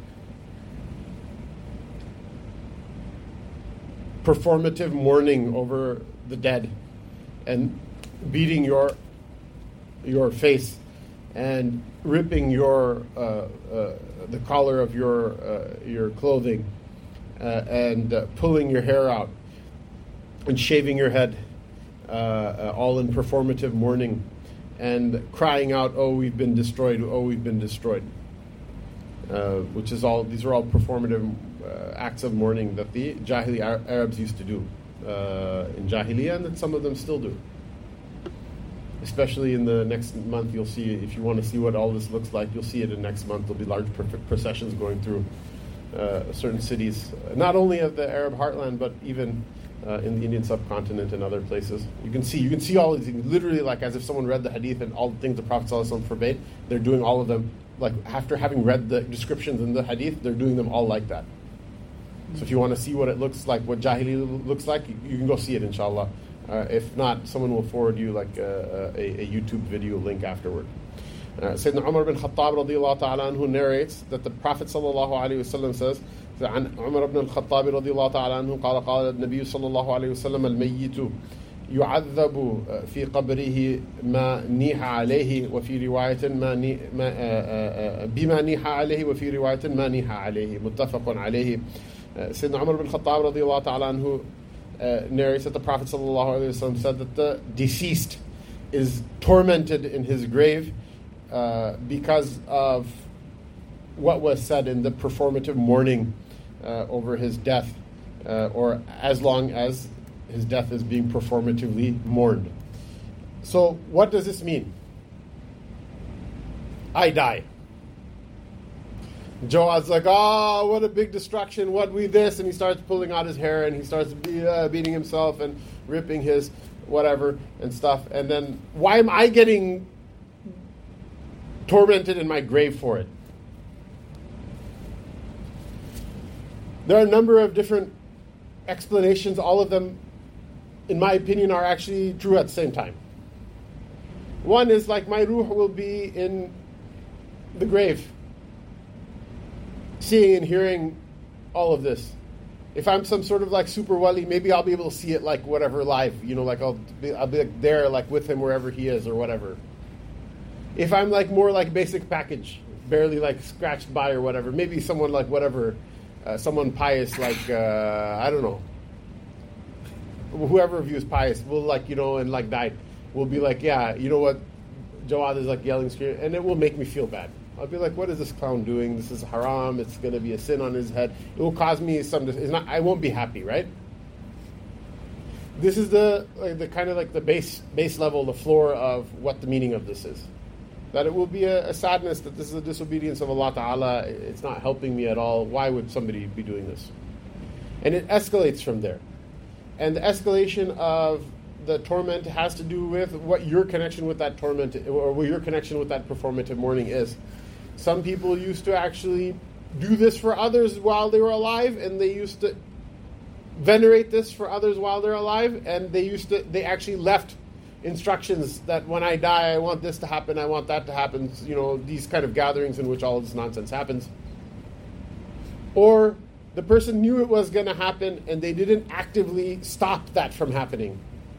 performative mourning over the dead and beating your your face and ripping your uh, uh, the collar of your uh, your clothing uh, and uh, pulling your hair out and shaving your head, uh, uh, all in performative mourning. And crying out, "Oh, we've been destroyed! Oh, we've been destroyed!" Uh, which is all; these are all performative uh, acts of mourning that the Jahili Arabs used to do uh, in Jahiliyyah, and that some of them still do. Especially in the next month, you'll see, if you want to see what all this looks like, you'll see it in next month. There'll be large processions going through uh, certain cities, not only of the Arab heartland, but even uh, in the Indian subcontinent and other places. You can see, you can see all these things, literally like as if someone read the hadith and all the things the Prophet ﷺ forbade, they're doing all of them, like after having read the descriptions in the hadith, they're doing them all like that. So if you want to see what it looks like, what Jahili looks like, you, you can go see it, inshallah. Uh, if not, someone will forward you like a, a, a YouTube video link afterward. Uh, Sayyidina Umar bin Khattab radiallahu ta'ala anhu narrates that the Prophet sallallahu alayhi wa sallam says, عن عمر بن الخطاب رضي الله تعالى عنه قال قال النبي صلى الله عليه وسلم الميت يعذب في قبره ما نيح عليه وفي رواية ما ني ما بما نيح عليه وفي رواية ما نيح عليه متفق عليه. Sayyidina Umar bin Khattab رضي الله تعالى عنه Uh, narrates that the Prophet ﷺ said that the deceased is tormented in his grave uh, because of what was said in the performative mourning uh, over his death, uh, or as long as his death is being performatively mourned. So what does this mean? I die. Jawad's like, oh, what a big destruction, what we this, and he starts pulling out his hair, and he starts be, uh, beating himself and ripping his whatever and stuff, and then, why am I getting tormented in my grave for it? There are a number of different explanations, all of them, in my opinion, are actually true at the same time. One is like, my ruh will be in the grave, seeing and hearing all of this. If I'm some sort of like super wali, maybe I'll be able to see it like whatever live, you know, like I'll be, I'll be like there like with him wherever he is or whatever. If I'm like more like basic package, barely like scratched by or whatever, maybe someone like whatever, uh, someone pious like, uh, I don't know, whoever views pious will like, you know, and like died, will be like, yeah, you know what, Jawad is like yelling, screaming, and it will make me feel bad. I'll be like, what is this clown doing? This is haram. It's going to be a sin on his head. It will cause me some. It's not. I won't be happy, right? This is the like, the kind of like the base base level, the floor of what the meaning of this is. That it will be a, a sadness that this is a disobedience of Allah Ta'ala. It's not helping me at all. Why would somebody be doing this? And it escalates from there. And the escalation of the torment has to do with what your connection with that torment, or what your connection with that performative mourning is. Some people used to actually do this for others while they were alive, and they used to venerate this for others while they're alive, and they used to, they actually left instructions that when I die, I want this to happen, I want that to happen, you know, these kind of gatherings in which all this nonsense happens. Or the person knew it was going to happen, and they didn't actively stop that from happening.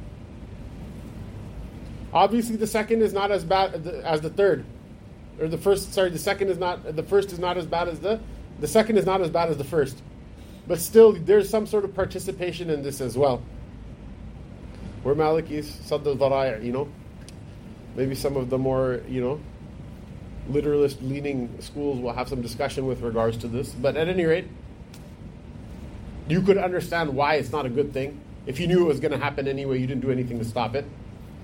Obviously, the second is not as bad as the third. Or the first, sorry, the second is not, the first is not as bad as the, the second is not as bad as the first. But still, there's some sort of participation in this as well. We're Malikis, Sadd al-Dhara'i, you know. Maybe some of the more, you know, literalist-leaning schools will have some discussion with regards to this. But at any rate, you could understand why it's not a good thing. If you knew it was going to happen anyway, you didn't do anything to stop it.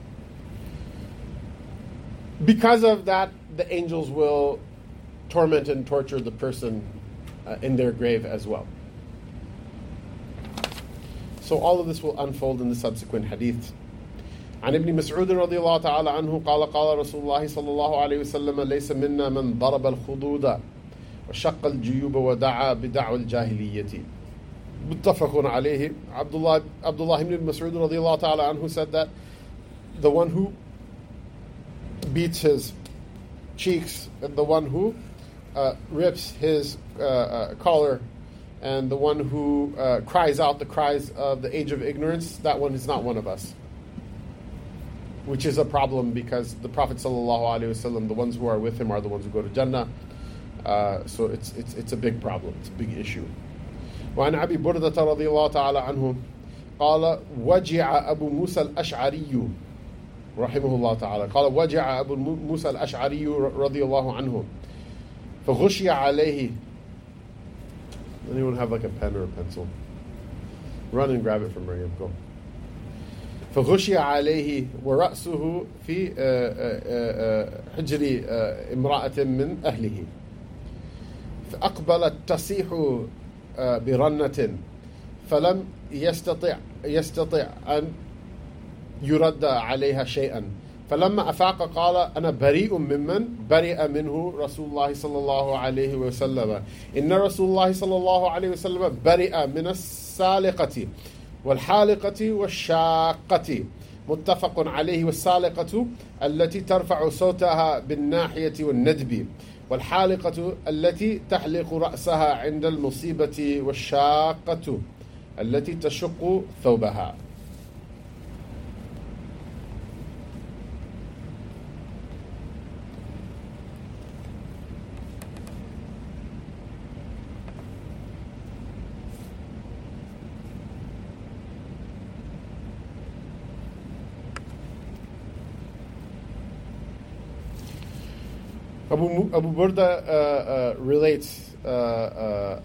Because of that, the angels will torment and torture the person uh, in their grave as well. So all of this will unfold in the subsequent hadiths. عن ابن مسعود رضي الله تعالى عنه قال قال رسول الله صلى الله عليه وسلم ليس منا من ضرب الخدود وشق الجيوب ودعا بدعوى الجاهلية متفق عليه. Abdullah Abdullah ibn Mas'ud رضي الله تعالى عنه said that the one who beats his cheeks, and the one who uh, rips his uh, uh, collar, and the one who uh, cries out the cries of the age of ignorance, that one is not one of us. Which is a problem, because the Prophet ﷺ, the ones who are with him are the ones who go to Jannah. Uh, so it's it's it's a big problem. It's a big issue. وعن أبي بردة رضي الله تعالى عنه قال وجع أبو موسى الأشعري رحمه الله تعالى قال وجع أبو موسى الأشعري رضي الله عنه فغشي عليه Anyone have like a pen or a pencil? Run and grab it from Maryam. Go. فغشي عليه ورأسه في حجر امرأة من أهله فأقبلت تصيح برنة فلم يستطع يستطع أن يرد عليها شيئا فلما أفاق قال أنا بريء ممن برئ منه رسول الله صلى الله عليه وسلم إن رسول الله صلى الله عليه وسلم برئ من السالقة والحالقة والشاقة متفق عليه والسالقة التي ترفع صوتها بالناحية والندب والحالقة التي تحلق رأسها عند المصيبة والشاقة التي تشق ثوبها. Abu, Abu Burda uh, uh, relates uh, uh,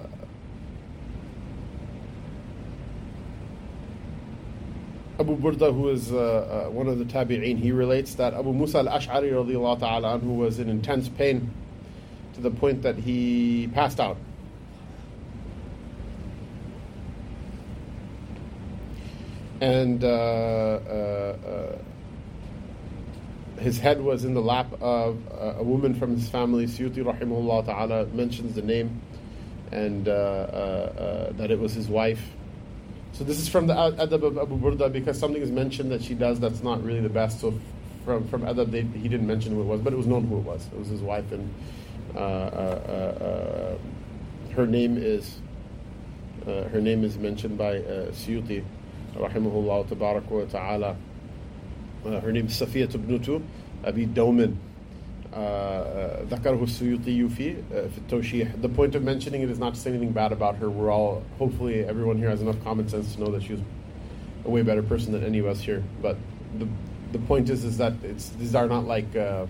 Abu Burda, who is uh, uh, one of the tabi'een, he relates that Abu Musa al-Ash'ari radiyallahu ta'ala anhu was in intense pain to the point that he passed out. And uh, uh, uh, his head was in the lap of uh, a woman from his family. Suyuti rahimahullah ta'ala mentions the name and uh, uh, uh, that it was his wife. So this is from the adab of Abu Burda because something is mentioned that she does that's not really the best. So from from adab, they, he didn't mention who it was, but it was known who it was. It was his wife, and uh, uh, uh, her name is uh, her name is mentioned by uh, Suyuti rahimahullah tabarak wa ta'ala. Uh, her name is Safiya ibnatu Abi Dawmin. ذكره السيوطي في في التوشيح. The point of mentioning it is not to say anything bad about her. We're all, hopefully everyone here has enough common sense to know that she was a way better person than any of us here. But the the point is is that it's these are not like uh,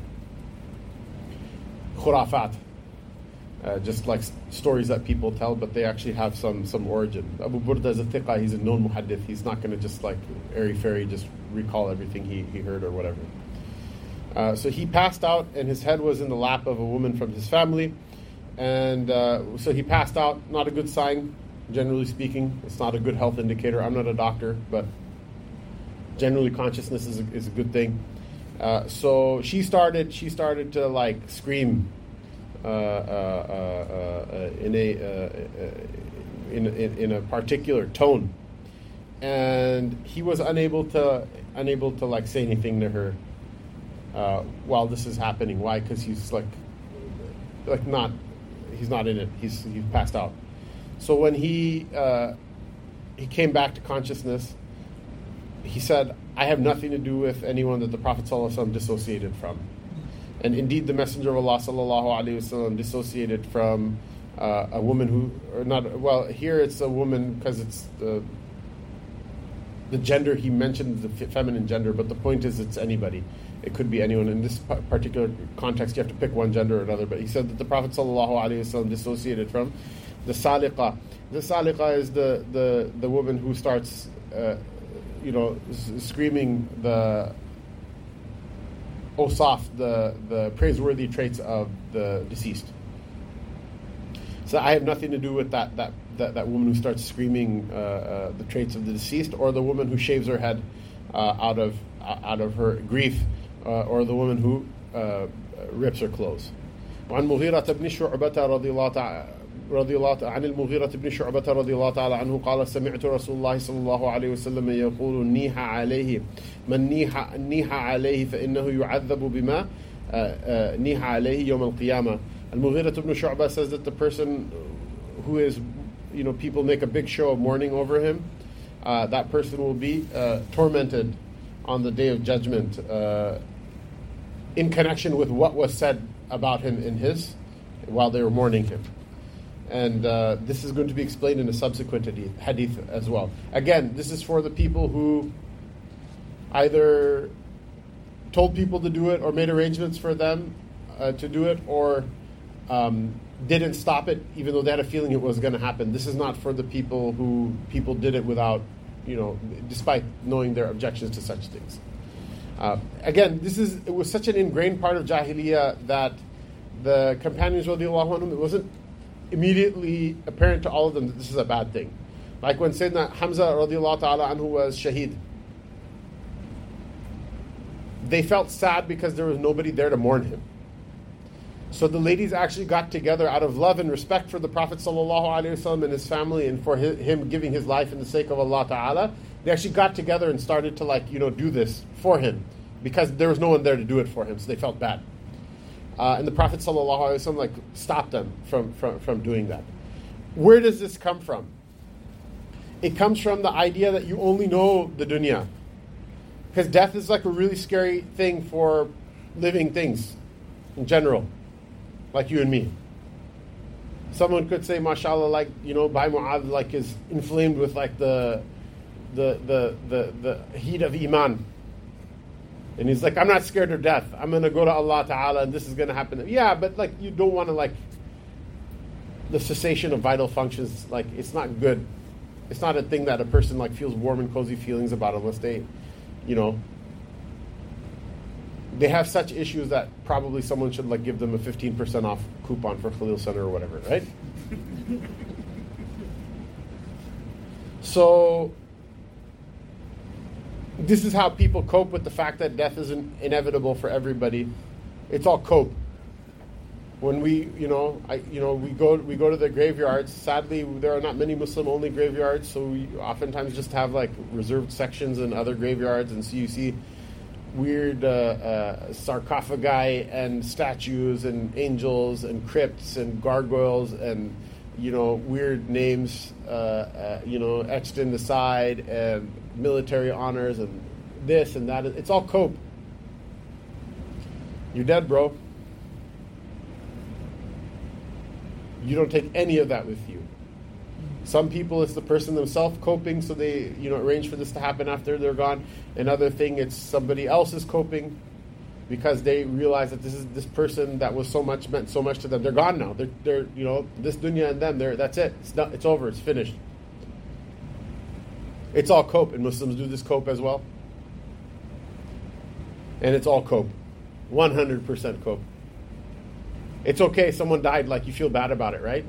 khurafat, uh, just like stories that people tell, but they actually have some some origin. Abu Burda is a thiqa, he's a known muhaddith. He's not going to just like airy-fairy just recall everything he, he heard or whatever. Uh, so he passed out, and his head was in the lap of a woman from his family. And uh, so he passed out, not a good sign, generally speaking. It's not a good health indicator. I'm not a doctor, but generally consciousness is a, is a good thing. Uh, so she started, she started to like scream uh, uh, uh, uh, in a uh, uh, in, in in a particular tone, and he was unable to unable to like say anything to her. Uh, while this is happening. Why? Because he's like, like not, he's not in it. He's he's passed out. So when he uh, he came back to consciousness, he said, "I have nothing to do with anyone that the Prophet ﷺ dissociated from." And indeed, the Messenger of Allah sallallahu alaihi wasallam dissociated from uh, a woman who, or not. Well, here it's a woman because it's the the gender he mentioned, the feminine gender. But the point is, it's anybody. It could be anyone. In this particular context, you have to pick one gender or another. But he said that the Prophet ﷺ dissociated from the saliqa. The saliqa is the, the, the woman who starts, uh, you know, screaming the osaf, the, the praiseworthy traits of the deceased. So I have nothing to do with that that, that, that woman who starts screaming uh, uh, the traits of the deceased, or the woman who shaves her head uh, out of uh, out of her grief. Uh, or the woman who uh, rips her clothes. وعن مغيرة بن شعبة رضي الله تعالى رضي الله عن المغيرة بن شعبة رضي الله تعالى عنه قال سمعت رسول الله صلى الله عليه وسلم يقول نيح عليه من نيح نيح عليه فإنه يعذب بما نيح عليه يوم القيامة. المغيرة بن شعبة says that the person who is, you know, people make a big show of mourning over him, uh, that person will be uh, tormented on the day of judgment uh, in connection with what was said about him in his, while they were mourning him. And uh, this is going to be explained in a subsequent hadith, hadith as well. Again, this is for the people who either told people to do it or made arrangements for them uh, to do it, or um, didn't stop it, even though they had a feeling it was going to happen. This is not for the people who people did it without, you know, despite knowing their objections to such things. Uh, again, this is it was such an ingrained part of Jahiliyyah that the companions, radiallahu anhum, it wasn't immediately apparent to all of them that this is a bad thing. Like when Sayyidina Hamza radiallahu ta'ala anhu was shaheed, they felt sad because there was nobody there to mourn him. So the ladies actually got together out of love and respect for the Prophet sallallahu alaihi wasallam and his family, and for his, him giving his life in the sake of Allah Ta'ala. They actually got together and started to, like, you know, do this for him because there was no one there to do it for him, so they felt bad. Uh, and the Prophet sallallahu alaihi wasallam, like, stopped them from, from, from doing that. Where does this come from? It comes from the idea that you only know the dunya. Because death is like a really scary thing for living things in general. Like you and me. Someone could say, mashallah, like, you know, Bhai Mu'adh, like, is inflamed with, like, the, the, the, the, the heat of Iman. And he's like, I'm not scared of death. I'm going to go to Allah Ta'ala and this is going to happen. Yeah, but, like, you don't want to, like, the cessation of vital functions, like, it's not good. It's not a thing that a person, like, feels warm and cozy feelings about unless they, you know, they have such issues that probably someone should, like, give them a fifteen percent off coupon for Khalil Center or whatever, right? So this is how people cope with the fact that death isn't inevitable for everybody. It's all cope. When we, you know, I, you know, we go we go to the graveyards. Sadly, there are not many Muslim-only graveyards, so we oftentimes just have, like, reserved sections in other graveyards, and so you see weird uh, uh, sarcophagi and statues and angels and crypts and gargoyles and, you know, weird names, uh, uh, you know, etched in the side, and military honors and this and that. It's all cope. You're dead, bro. You don't take any of that with you. Some people, it's the person themselves coping, so they, you know, arrange for this to happen after they're gone. Another thing, it's somebody else is coping because they realize that this is this person that was so much meant so much to them. They're gone now. They're, they're you know, this dunya and them. They're that's it. It's not. It's over. It's finished. It's all cope, and Muslims do this cope as well. And it's all cope, one hundred percent cope. It's okay. Someone died. Like, you feel bad about it, right?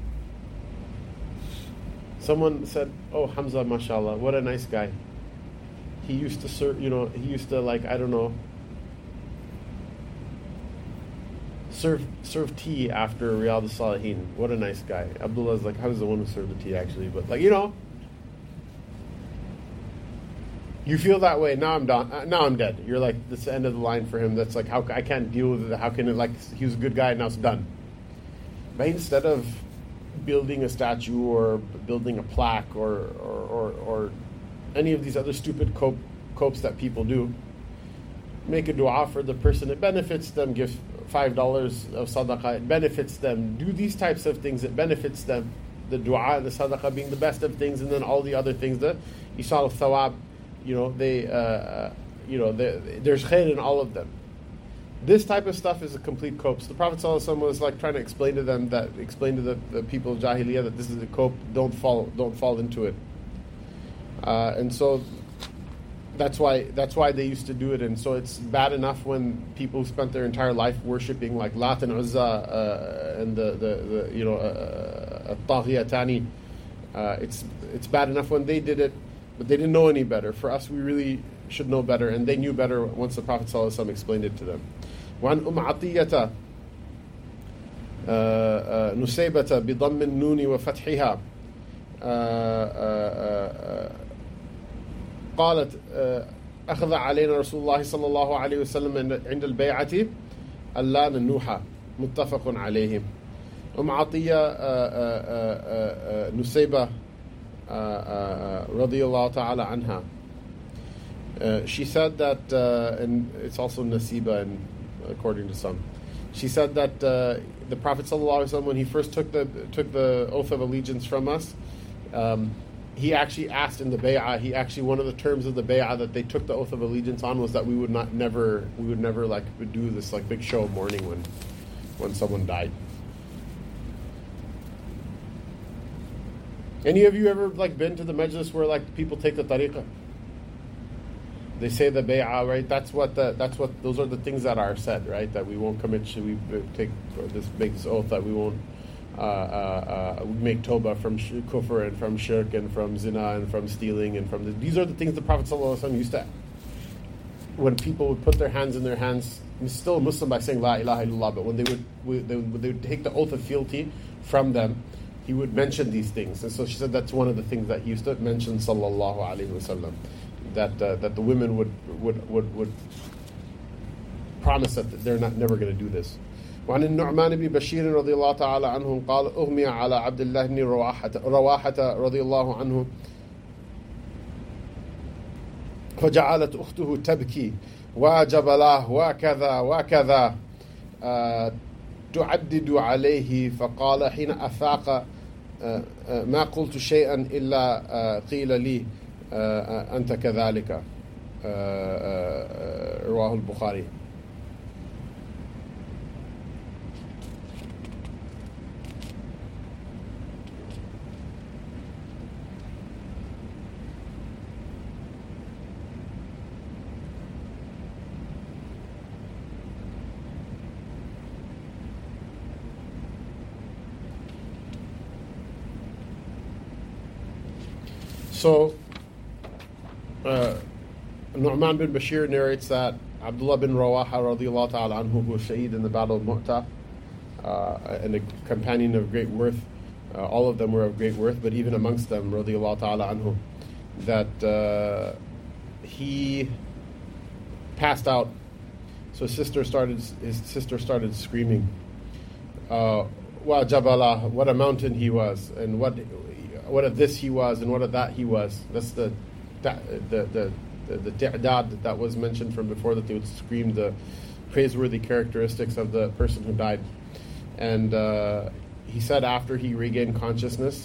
Someone said, "Oh, Hamza, mashallah, what a nice guy. He used to serve, you know, he used to, like, I don't know, serve serve tea after Riyadh al-Salihin. What a nice guy." Abdullah's like, I was the one who served the tea, actually, but, like, you know, you feel that way. Now I'm done. Uh, now I'm dead. You're like, that's the end of the line for him. That's like, how I can't deal with it. How can it, like, he was a good guy, now it's done. But instead of building a statue or building a plaque or or, or, or any of these other stupid cope, copes that people do, make a dua for the person. It benefits them. Give five dollars of sadaqah. It benefits them. Do these types of things. It benefits them. The dua and the sadaqah being the best of things, and then all the other things, the isal of thawab, you know, they, uh, you know, they, there's khair in all of them. This type of stuff is a complete cope. So the Prophet ﷺ was, like, trying to explain to them that, explain to the, the people of Jahiliyyah that this is a cope. Don't fall, don't fall into it. Uh, and so that's why that's why they used to do it. And so it's bad enough when people spent their entire life worshiping, like, Lat and Uzza uh, and the, the, the you know uh, At-Taghiyatani. Uh, it's it's bad enough when they did it, but they didn't know any better. For us, we really should know better, and they knew better once the Prophet ﷺ explained it to them. وعن أم عطية نسيبة بضم النون وفتحها قالت أخذ علينا رسول الله صلى الله عليه وسلم عند البيعة ألا ننوح متفق عليه. أم عطية نسيبة رضي الله تعالى عنها. Uh, she said that, uh, and it's also Nasiba, and according to some, she said that uh, the Prophet ﷺ, when he first took the took the oath of allegiance from us, um, he actually asked in the bay'ah. He actually, one of the terms of the bay'ah that they took the oath of allegiance on was that we would not never we would never like do this, like, big show of mourning when when someone died. Any of you ever like been to the majlis where like people take the tariqah? They say the bay'ah, right? That's what the, that's what those are the things that are said, right? That we won't commit, should we take this, make this oath that we won't uh, uh, uh, make tawbah from sh- kufr and from shirk and from zina and from stealing and from the, these are the things the Prophet ﷺ used to. When people would put their hands in their hands, he's still a Muslim by saying La ilaha illallah, but when they would they would, they would take the oath of fealty from them, he would mention these things. And so she said that's one of the things that he used to mention, sallallahu alayhi wasallam, that uh, that the women would would would, would promise that they're not never going to do this. وعن النعمان بن بشير رضي الله تعالى عنه قال أغمي على عبد الله بن رواحة رواحة رضي الله عنه فجعلت أخته تبكي وجبلاه وكذا وكذا آه تعدد عليه فقال حين أفاق آه آه ما قلت شيئا إلا آه قيل لي آه أنت كذلك آه آه رواه البخاري. So, uh, Nu'man bin Bashir narrates that Abdullah bin Rawaha radiallahu ta'ala anhu, who was shaheed in the Battle of Mu'tah, uh, and a companion of great worth, uh, all of them were of great worth, but even amongst them, radiallahu ta'ala anhu, that uh, he passed out. So his sister started, his sister started screaming, uh, wa jabala, what a mountain he was, and what what of this he was, and what of that he was. That's the the the the, the ta'dad that was mentioned from before, that they would scream the praiseworthy characteristics of the person who died. And uh, he said after he regained consciousness,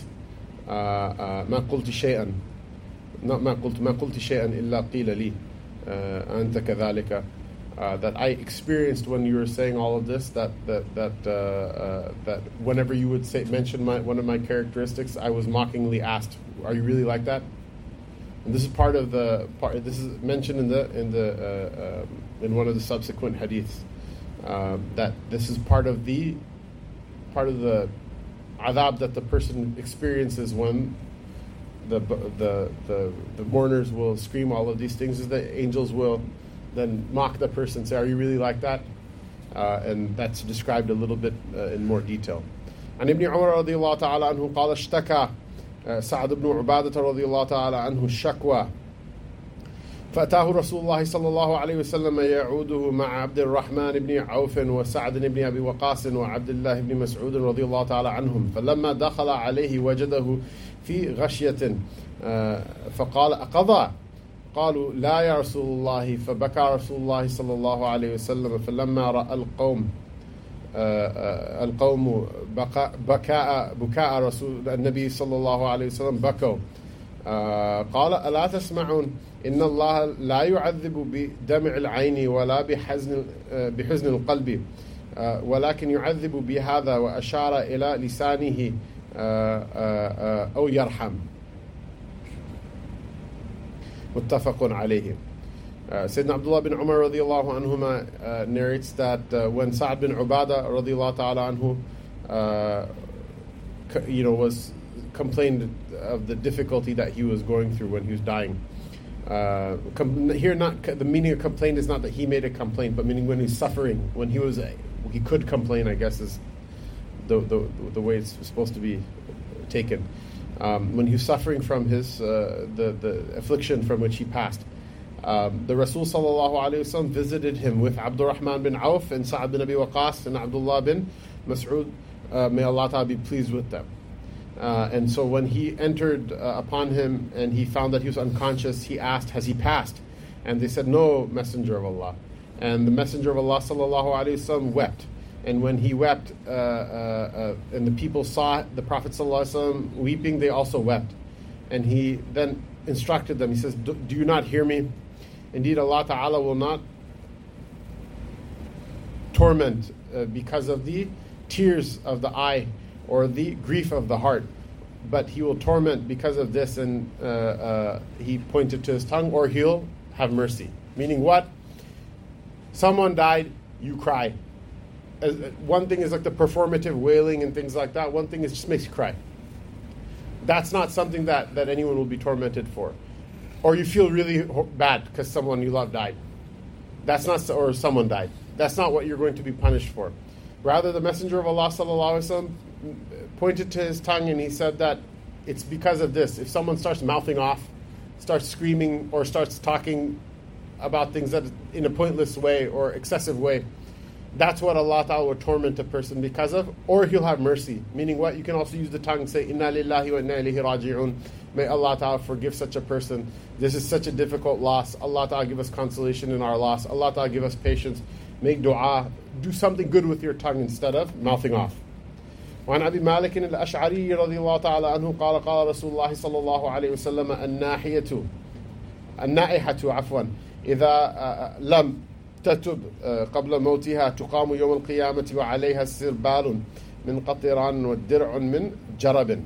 ما قلت شيئا, not ما قلت ما قلت شيئا إلا قيل لي أنت كذلك. Uh, that I experienced when you were saying all of this, that that that uh, uh, that whenever you would say mention my one of my characteristics, I was mockingly asked, "Are you really like that?" And this is part of the part. This is mentioned in the in the uh, um, in one of the subsequent hadiths, um, that this is part of the part of the adab that the person experiences when the the the the mourners will scream all of these things, is that angels will then mock the person, say, are you really like that? Uh, and that's described a little bit uh, in more detail. عن ابن عمر رضي الله تعالى عنه قال اشتكى سعد بن عبادة رضي الله تعالى عنه الشكوى فأتاه رسول الله صلى الله عليه وسلم يعوده مع عبد الرحمن بن عوف وسعد بن أبي وقاص وعبد الله بن مسعود رضي الله تعالى عنهم فلما دخل عليه وجده في غشية فقال أقضى؟ قالوا لا يا رسول الله فبكى رسول الله صلى الله عليه وسلم فلما رأى القوم القوم بكاء بكاء رسول النبي صلى الله عليه وسلم بكوا قال ألا تسمعون إن الله لا يعذب بدمع العين ولا بحزن بحزن القلب ولكن يعذب بهذا وأشار إلى لسانه أو يرحم muttafaqun alayhi. Uh, Sayyidina Abdullah bin Umar radiallahu anhuma uh, narrates that uh, when Sa'ad bin Ubadah radiallahu ta'ala anhu uh, c- you know, was complained of the difficulty that he was going through when he was dying. Uh, com- here, not the meaning of complaint is not that he made a complaint, but meaning when he's suffering, when he was, he could complain, I guess is the the, the way it's supposed to be taken. Um, when he was suffering from his uh, the the affliction from which he passed, um, the Rasul sallallahu alaihi wasallam visited him with Abdurrahman bin Auf and Sa'ad bin Abi Waqas and Abdullah bin Mas'ud. Uh, may Allah Ta'ala be pleased with them. Uh, and so when he entered uh, upon him and he found that he was unconscious, he asked, "Has he passed?" And they said, "No, Messenger of Allah." And the Messenger of Allah sallallahu alaihi wasallam wept. And when he wept, uh, uh, uh, and the people saw the Prophet ﷺ weeping, they also wept. And he then instructed them. He says, "Do, do you not hear me? Indeed, Allah Ta'ala will not torment uh, because of the tears of the eye or the grief of the heart. but he will torment because of this, and uh, uh, he pointed to his tongue, or he'll have mercy. Meaning what? Someone died, you cry. As, one thing is like the performative wailing and things like that. One thing is just makes you cry. That's not something that, that anyone will be tormented for. Or you feel really bad because someone you love died. That's not, or someone died. That's not what you're going to be punished for. Rather, the Messenger of Allah sallallahu alaihi wasallam pointed to his tongue and he said that it's because of this. If someone starts mouthing off, starts screaming, or starts talking about things that in a pointless way or excessive way, that's what Allah Ta'ala will torment a person because of, or He'll have mercy. Meaning what? You can also use the tongue and say, Inna lillahi wa inna ilayhi raji'un. May Allah Ta'ala forgive such a person. This is such a difficult loss. Allah Ta'ala give us consolation in our loss. Allah Ta'ala give us patience. Make dua. Do something good with your tongue instead of mouthing off. وعن أبي مالك الأشعري رضي الله تعالى عنه قال قال رسول الله صلى الله عليه وسلم الناحية النائحة عفوا إذا لم تتب قبل موتها تقام يوم القيامة وعليها السربال من قطران والدرع من جرب.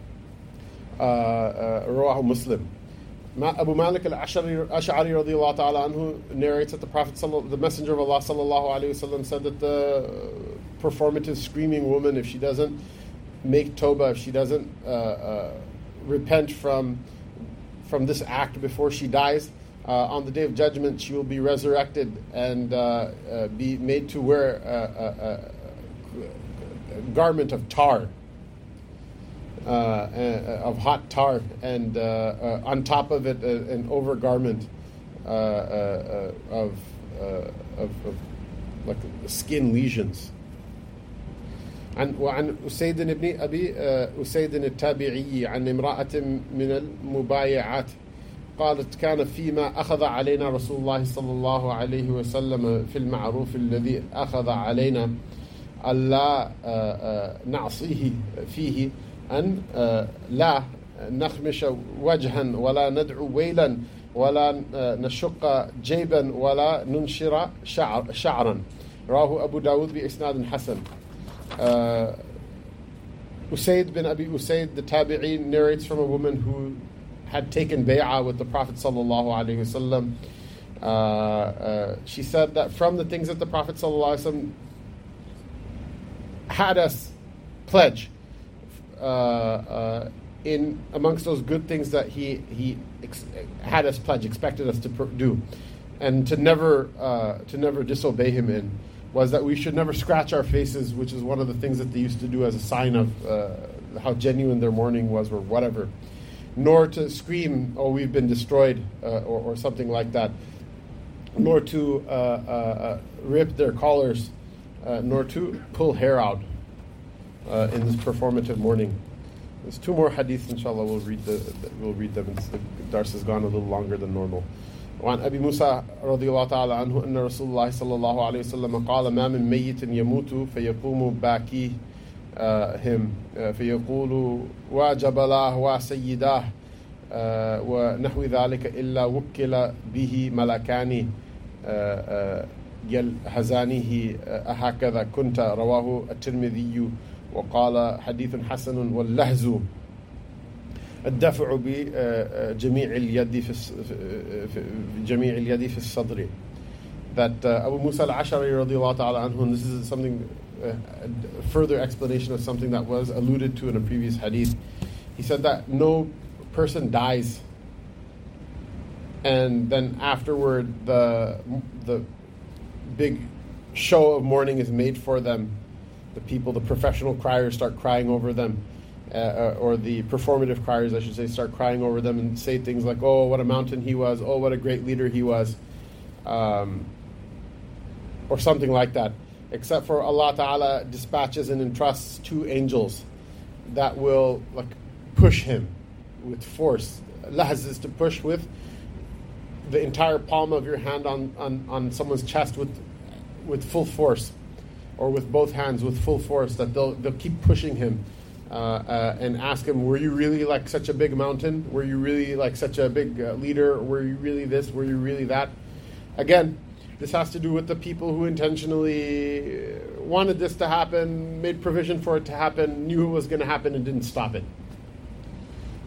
رواه مسلم. Abu Malik al-Ash'ari radiyallahu ta'ala anhu narrates that the Prophet, the Messenger of Allah sallallahu alayhi wasallam said that the performative screaming woman, if she doesn't make tawbah, if she doesn't uh, uh, repent from from this act before she dies, uh, on the Day of Judgment she will be resurrected and uh, uh, be made to wear a, a, a garment of tar. Uh, uh, of hot tar, and uh, uh, on top of it uh, an overgarment uh, uh, uh, of, uh, of of like skin lesions. عن وعن أسيد بن أبي أسيد التابعي عن امرأة من المبايعات قالت كان فيما أخذ علينا رسول الله صلى الله عليه وسلم في المعروف الذي أخذ علينا ألا نعصيه فيه أن لا نخمش وجها ولا ندعو ويلا ولا نشق جيبا ولا ننشر شعر شعرا. رواه أبو داود بإسناد حسن. uh, Usayd bin Abi Usayd, the Tabi'i, narrates from a woman who had taken bay'ah with the Prophet sallallahu alaihi wasallam. Uh, uh, she said that from the things that the Prophet sallallahu alaihi wasallam had us pledge Uh, uh, in amongst those good things that he he ex- had us pledge, expected us to pr- do, and to never uh, to never disobey him in, was that we should never scratch our faces, which is one of the things that they used to do as a sign of uh, how genuine their mourning was, or whatever, nor to scream, "Oh, we've been destroyed," uh, or, or something like that, nor to uh, uh, rip their collars, uh, nor to pull hair out. Uh, in this performative mourning. There's two more hadiths, inshallah. We'll read the, we'll read them. It's, the dars has gone a little longer than normal. وعن أبي موسى رضي الله تعالى عنه أن رسول الله صلى الله عليه وسلم قال ما من ميت يموت فيقوم باكيهم فيقول وجبلاه وسيداه ونحو ذلك إلا وكل به ملكان يلهزانه هكذا كنت. رواه الترمذي وقال حديث حسن. واللهز الدفع بجميع اليد في جميع اليد في الصدر. That uh, Abu Musa al-Ash'ari radiyallahu ta'ala anhu, and this is something, uh, a further explanation of something that was alluded to in a previous hadith. He said that no person dies and then afterward the the big show of mourning is made for them. The people, the professional criers start crying over them, uh, or the performative criers, I should say, start crying over them and say things like, oh, what a mountain he was, oh, what a great leader he was, um, or something like that. Except for Allah Ta'ala dispatches and entrusts two angels that will like push him with force. Lahz is to push with the entire palm of your hand on, on, on someone's chest with with full force, or with both hands with full force, that they'll they'll keep pushing him uh, uh, and ask him, were you really like such a big mountain? Were you really like such a big uh, leader? Were you really this? Were you really that? Again, this has to do with the people who intentionally wanted this to happen, made provision for it to happen, knew it was going to happen and didn't stop it.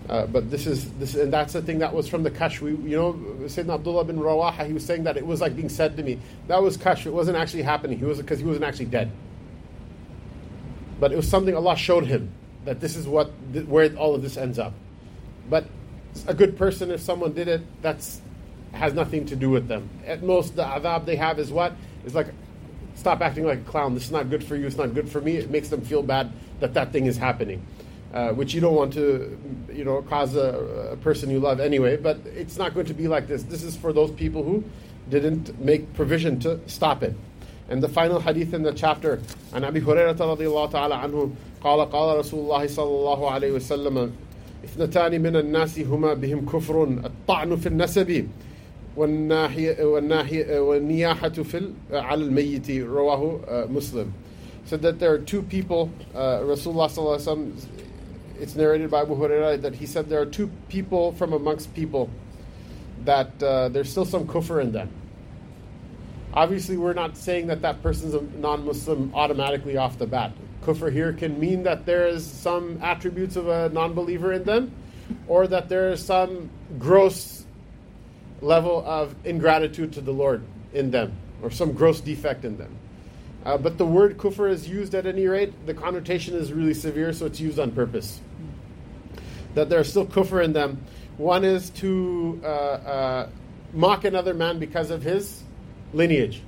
Uh, but this is this, and that's the thing that was from the Kashf. We, you know, Sayyidina Abdullah bin Rawaha, he was saying that it was like being said to me. That was Kashf. It wasn't actually happening. He was because he wasn't actually dead. But it was something Allah showed him that this is what where all of this ends up. But a good person, if someone did it, that's has nothing to do with them. At most, the adhab they have is what is like, stop acting like a clown. This is not good for you. It's not good for me. It makes them feel bad that that thing is happening, uh, which you don't want to, you know, cause a, a person you love anyway. But it's not going to be like this. This is for those people who didn't make provision to stop it. And the final hadith in the chapter, عن أبي هريرة رضي الله تعالى عنه قال قال رسول الله صلى الله عليه وسلم اثنتان من الناس هما بهم كفر الطعن في النسب والناحية والناحية والنياحة في على الميت رواه Muslim. Said that there are two people, uh, Rasulullah sallallahu alaihi wasallam, it's narrated by Abu Hurairah that he said there are two people from amongst people that uh, there's still some kufr in them. Obviously, we're not saying that that person's a non-Muslim automatically off the bat. Kufr here can mean that there is some attributes of a non-believer in them, or that there is some gross level of ingratitude to the Lord in them, or some gross defect in them. Uh, but the word kufr is used at any rate. The connotation is really severe, so it's used on purpose. That there is still kufr in them. One is to uh, uh, mock another man because of his lineage,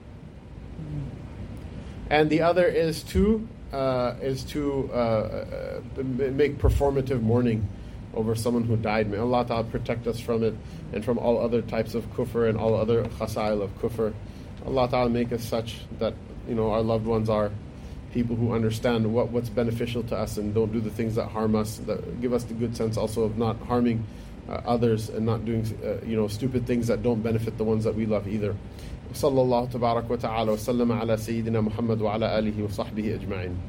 and the other is to uh, is to uh, uh, make performative mourning over someone who died. May Allah Ta'ala protect us from it and from all other types of kufr and all other khasail of kufr. Allah Ta'ala make us such that, you know, our loved ones are people who understand what, what's beneficial to us and don't do the things that harm us, that give us the good sense also of not harming uh, others and not doing uh, you know, stupid things that don't benefit the ones that we love either. صلى الله تبارك وتعالى وسلم على سيدنا محمد وعلى آله وصحبه أجمعين.